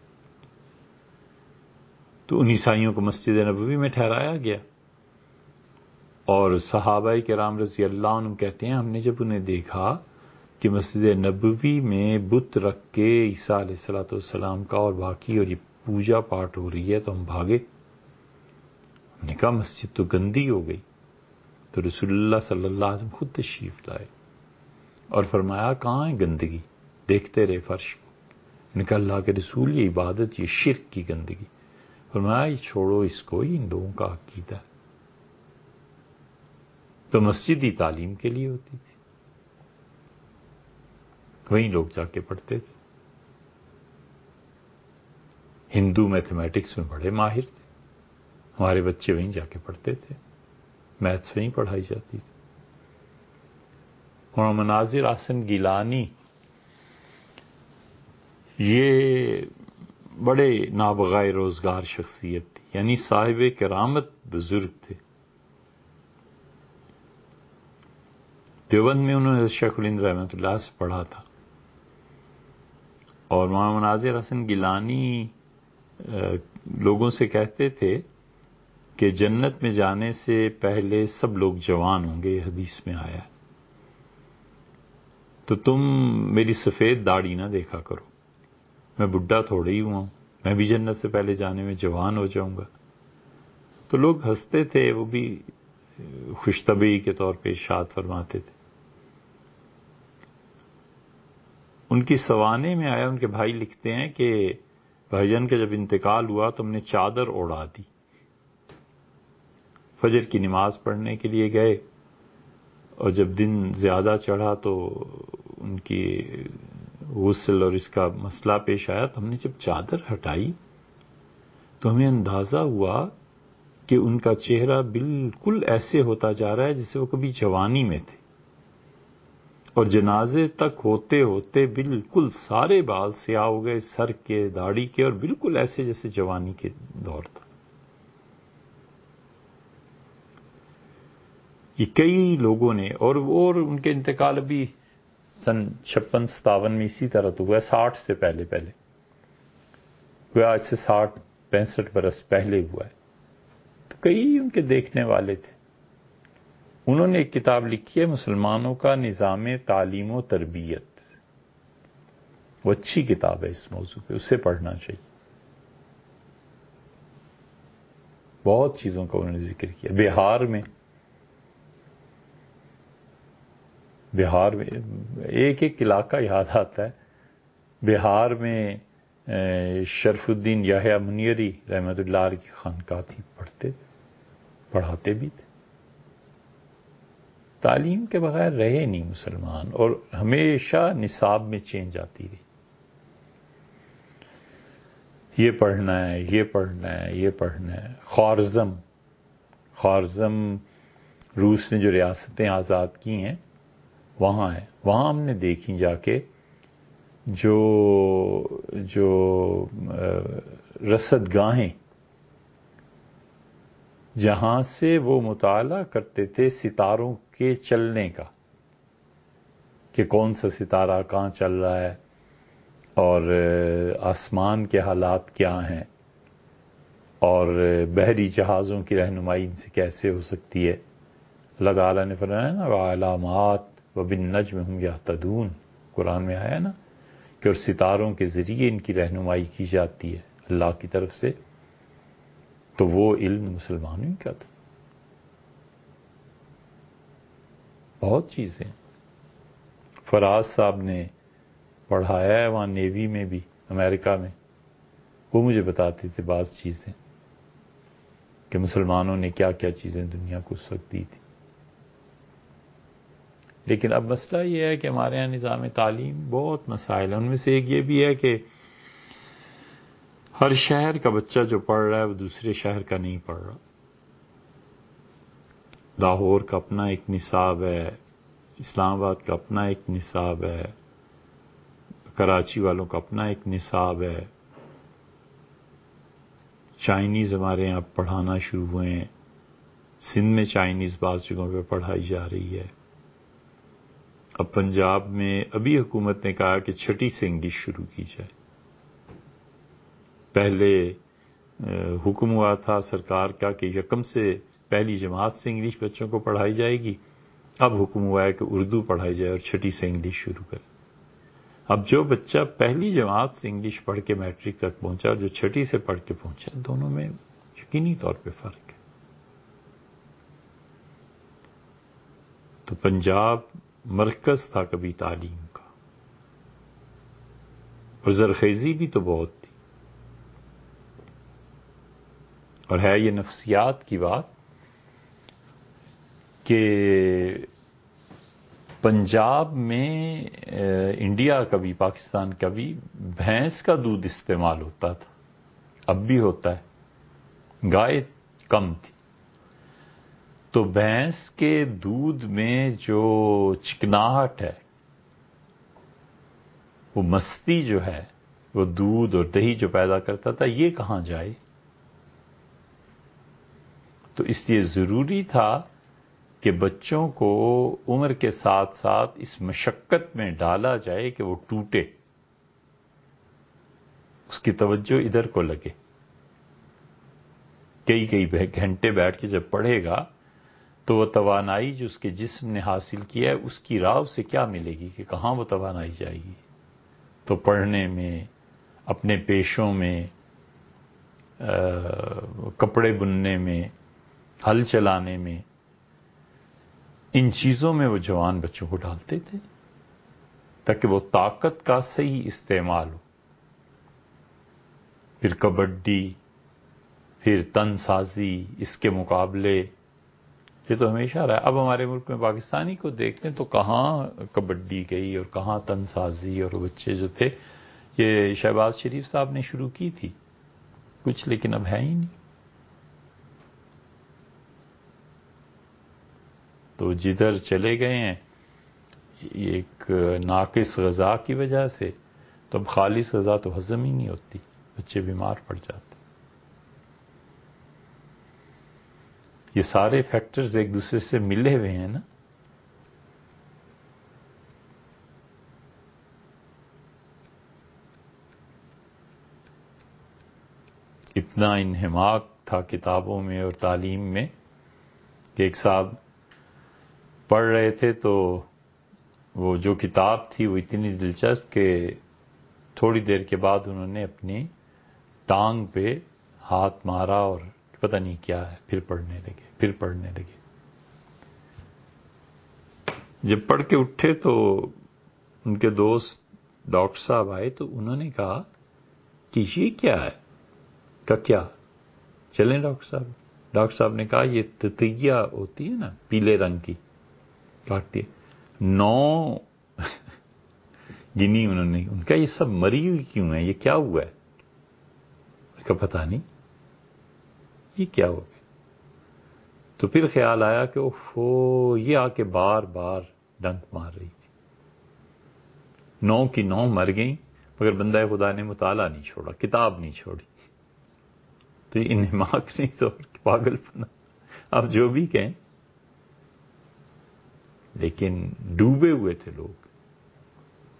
تو ان عیسائیوں کو مسجد نبوی میں ٹھہرایا گیا. اور صحابہ کرام رضی اللہ عنہم کہتے ہیں، ہم نے جب انہیں دیکھا کہ مسجد نبوی میں بت رکھ کے عیسیٰ علیہ الصلوۃ والسلام کا اور باقی اور یہ پوجا پاٹ ہو رہی ہے، تو ہم بھاگے. ہم نے کہا مسجد تو گندی ہو گئی. تو رسول اللہ صلی اللہ علیہ وسلم خود تشریف لائے اور فرمایا کہاں ہے گندگی؟ دیکھتے رہے فرش کو. نے کہا اللہ کے رسول، یہ عبادت، یہ شرک کی گندگی. فرمایا یہ چھوڑو اس کو، یہ ان لوگوں کا عقیدہ ہے. تو مسجد ہی تعلیم کے لیے ہوتی تھی، وہیں لوگ جا کے پڑھتے تھے. ہندو میتھمیٹکس میں بڑے ماہر تھے، ہمارے بچے وہیں جا کے پڑھتے تھے، میتھس وہیں پڑھائی جاتی تھی. اور مناظر حسن گیلانی یہ بڑے نابغہ روزگار شخصیت تھی، یعنی صاحب کرامت بزرگ تھے. دیوبند میں انہوں نے شیخ الہند رحمۃ اللہ سے پڑھا تھا. اور مولانا مناظر حسن گیلانی لوگوں سے کہتے تھے کہ جنت میں جانے سے پہلے سب لوگ جوان ہوں گے، یہ حدیث میں آیا ہے. تو تم میری سفید داڑھی نہ دیکھا کرو، میں بڈھا تھوڑا ہی ہوا ہوں، میں بھی جنت سے پہلے جانے میں جوان ہو جاؤں گا. تو لوگ ہنستے تھے، وہ بھی خوش طبعی کے طور پہ ارشاد فرماتے تھے. ان کی سوانے میں آیا، ان کے بھائی لکھتے ہیں کہ بھائی جان کا جب انتقال ہوا تو ہم نے چادر اڑا دی. فجر کی نماز پڑھنے کے لیے گئے، اور جب دن زیادہ چڑھا تو ان کی غسل اور اس کا مسئلہ پیش آیا. تو ہم نے جب چادر ہٹائی تو ہمیں اندازہ ہوا کہ ان کا چہرہ بالکل ایسے ہوتا جا رہا ہے جیسے وہ کبھی جوانی میں تھے، اور جنازے تک ہوتے ہوتے بالکل سارے بال سیاہ ہو گئے، سر کے، داڑھی کے، اور بالکل ایسے جیسے جوانی کے دور تھا. یہ کئی لوگوں نے، اور ان کے انتقال ابھی سن 56-57 میں اسی طرح تو ہوا، 60 سے پہلے آج سے 60-65 برس پہلے ہوا ہے. تو کئی ان کے دیکھنے والے تھے. انہوں نے ایک کتاب لکھی ہے مسلمانوں کا نظام تعلیم و تربیت، وہ اچھی کتاب ہے اس موضوع پہ، اسے پڑھنا چاہیے. بہت چیزوں کا انہوں نے ذکر کیا. بہار میں ایک علاقہ یاد آتا ہے. بہار میں شرف الدین یحییٰ منیری رحمۃ اللہ علیہ کی خانقاہ تھی، پڑھاتے بھی تھے. تعلیم کے بغیر رہے نہیں مسلمان، اور ہمیشہ نصاب میں چینج آتی رہی. یہ پڑھنا ہے، یہ پڑھنا ہے، یہ پڑھنا ہے. خوارزم روس نے جو ریاستیں آزاد کی ہیں وہاں ہے. وہاں ہم نے دیکھی جا کے جو رصد گاہیں، جہاں سے وہ مطالعہ کرتے تھے ستاروں کے چلنے کا، کہ کون سا ستارہ کہاں چل رہا ہے اور آسمان کے حالات کیا ہیں اور بحری جہازوں کی رہنمائی ان سے کیسے ہو سکتی ہے. اللہ تعالیٰ نے فرمایا نا وعلامات وبالنجم هم یہتدون، قرآن میں آیا نا کہ اور ستاروں کے ذریعے ان کی رہنمائی کی جاتی ہے اللہ کی طرف سے. تو وہ علم مسلمانوں ہی کا تھا. بہت چیزیں فراز صاحب نے پڑھایا ہے وہاں نیوی میں بھی امریکہ میں، وہ مجھے بتاتے تھے بعض چیزیں کہ مسلمانوں نے کیا کیا چیزیں دنیا کو اس وقت دی تھی. لیکن اب مسئلہ یہ ہے کہ ہمارے یہاں نظام تعلیم بہت مسائل ہیں. ان میں سے ایک یہ بھی ہے کہ ہر شہر کا بچہ جو پڑھ رہا ہے وہ دوسرے شہر کا نہیں پڑھ رہا. لاہور کا اپنا ایک نصاب ہے، اسلام آباد کا اپنا ایک نصاب ہے، کراچی والوں کا اپنا ایک نصاب ہے. چائنیز ہمارے یہاں پڑھانا شروع ہوئے ہیں، سندھ میں چائنیز بعض جگہوں پہ پڑھائی جا رہی ہے. اب پنجاب میں ابھی حکومت نے کہا کہ چھٹی سے انگلش شروع کی جائے. پہلے حکم ہوا تھا سرکار کا کہ یکم سے پہلی جماعت سے انگلش بچوں کو پڑھائی جائے گی. اب حکم ہوا ہے کہ اردو پڑھائی جائے اور چھٹی سے انگلش شروع کرے. اب جو بچہ پہلی جماعت سے انگلش پڑھ کے میٹرک تک پہنچا اور جو چھٹی سے پڑھ کے پہنچا، دونوں میں یقینی طور پہ فرق ہے. تو پنجاب مرکز تھا کبھی تعلیم کا، اور زرخیزی بھی تو بہت تھی. اور ہے یہ نفسیات کی بات کہ پنجاب میں انڈیا کا بھی پاکستان کا بھی بھینس کا دودھ استعمال ہوتا تھا، اب بھی ہوتا ہے، گائے کم تھی. تو بھینس کے دودھ میں جو چکناہٹ ہے، وہ مستی جو ہے، وہ دودھ اور دہی جو پیدا کرتا تھا، یہ کہاں جائے؟ تو اس لیے ضروری تھا کہ بچوں کو عمر کے ساتھ ساتھ اس مشقت میں ڈالا جائے کہ وہ ٹوٹے، اس کی توجہ ادھر کو لگے. کئی گھنٹے بیٹھ کے جب پڑھے گا تو وہ توانائی جو اس کے جسم نے حاصل کیا ہے اس کی راہ اسے کیا ملے گی کہ کہاں وہ توانائی جائے گی؟ تو پڑھنے میں، اپنے پیشوں میں، کپڑے بننے میں، ہل چلانے میں، ان چیزوں میں وہ جوان بچوں کو ڈالتے تھے تاکہ وہ طاقت کا صحیح استعمال ہو. پھر کبڈی، پھر تن سازی، اس کے مقابلے، یہ تو ہمیشہ رہا ہے. اب ہمارے ملک میں پاکستانی کو دیکھ لیں تو کہاں کبڈی گئی اور کہاں تن سازی، اور بچے جو تھے، یہ شہباز شریف صاحب نے شروع کی تھی کچھ، لیکن اب ہے ہی نہیں. تو جدھر چلے گئے ہیں ایک ناقص غذا کی وجہ سے، تو اب خالص غذا تو ہضم ہی نہیں ہوتی، بچے بیمار پڑ جاتے. یہ سارے فیکٹرز ایک دوسرے سے ملے ہوئے ہیں نا. اتنا انہماک تھا کتابوں میں اور تعلیم میں کہ ایک صاحب پڑھ رہے تھے تو وہ جو کتاب تھی وہ اتنی دلچسپ کہ تھوڑی دیر کے بعد انہوں نے اپنی ٹانگ پہ ہاتھ مارا اور پتہ نہیں کیا ہے، پھر پڑھنے لگے. جب پڑھ کے اٹھے تو ان کے دوست ڈاکٹر صاحب آئے تو انہوں نے کہا کہ یہ کیا ہے؟ کہ کیا؟ چلیں ڈاکٹر صاحب نے کہا یہ تتیہ ہوتی ہے نا پیلے رنگ کی، کاٹتی ہے 9 گنی. انہوں نے ان کا یہ سب مری ہوئی کیوں ہے، یہ کیا ہوا ہے؟ کہ پتہ نہیں یہ کیا ہو گیا. تو پھر خیال آیا کہ اوفو، یہ آ کے بار بار ڈنک مار رہی تھی. 9 کی 9 مر گئیں، مگر بندہ خدا نے مطالعہ نہیں چھوڑا، کتاب نہیں چھوڑی. تو یہ انہماک نہیں تو پاگل پنا، آپ جو بھی کہیں. لیکن ڈوبے ہوئے تھے لوگ.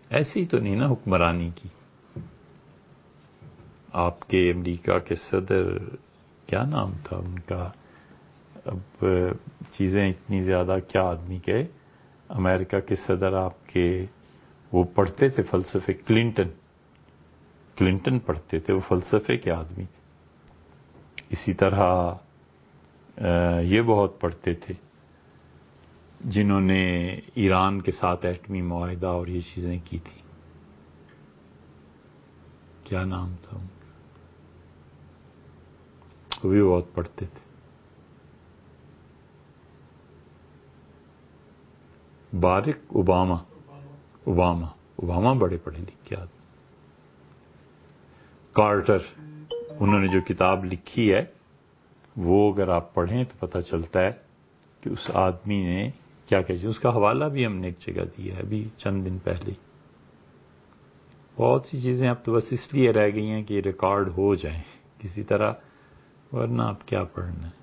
ایسی تو نہیں نا حکمرانی کی. آپ کے امریکہ کے صدر کیا نام تھا ان کا؟ اب چیزیں اتنی زیادہ کیا آدمی کہے. امریکہ کے صدر آپ کے وہ پڑھتے تھے فلسفے. کلنٹن پڑھتے تھے، وہ فلسفے کے آدمی تھے. اسی طرح یہ بہت پڑھتے تھے جنہوں نے ایران کے ساتھ ایٹمی معاہدہ اور یہ چیزیں کی تھی. کیا نام تھا ان کا؟ وہ بھی بہت پڑھتے تھے. بارک اوباما بڑے پڑھے لکھے آدمی. کارٹر، انہوں نے جو کتاب لکھی ہے وہ اگر آپ پڑھیں تو پتہ چلتا ہے کہ اس آدمی نے کیا کہتے ہیں. اس کا حوالہ بھی ہم نے ایک جگہ دیا ہے ابھی چند دن پہلے. بہت سی چیزیں اب تو بس اس لیے رہ گئی ہیں کہ ریکارڈ ہو جائیں کسی طرح، ورنہ آپ کیا پڑھنا ہے.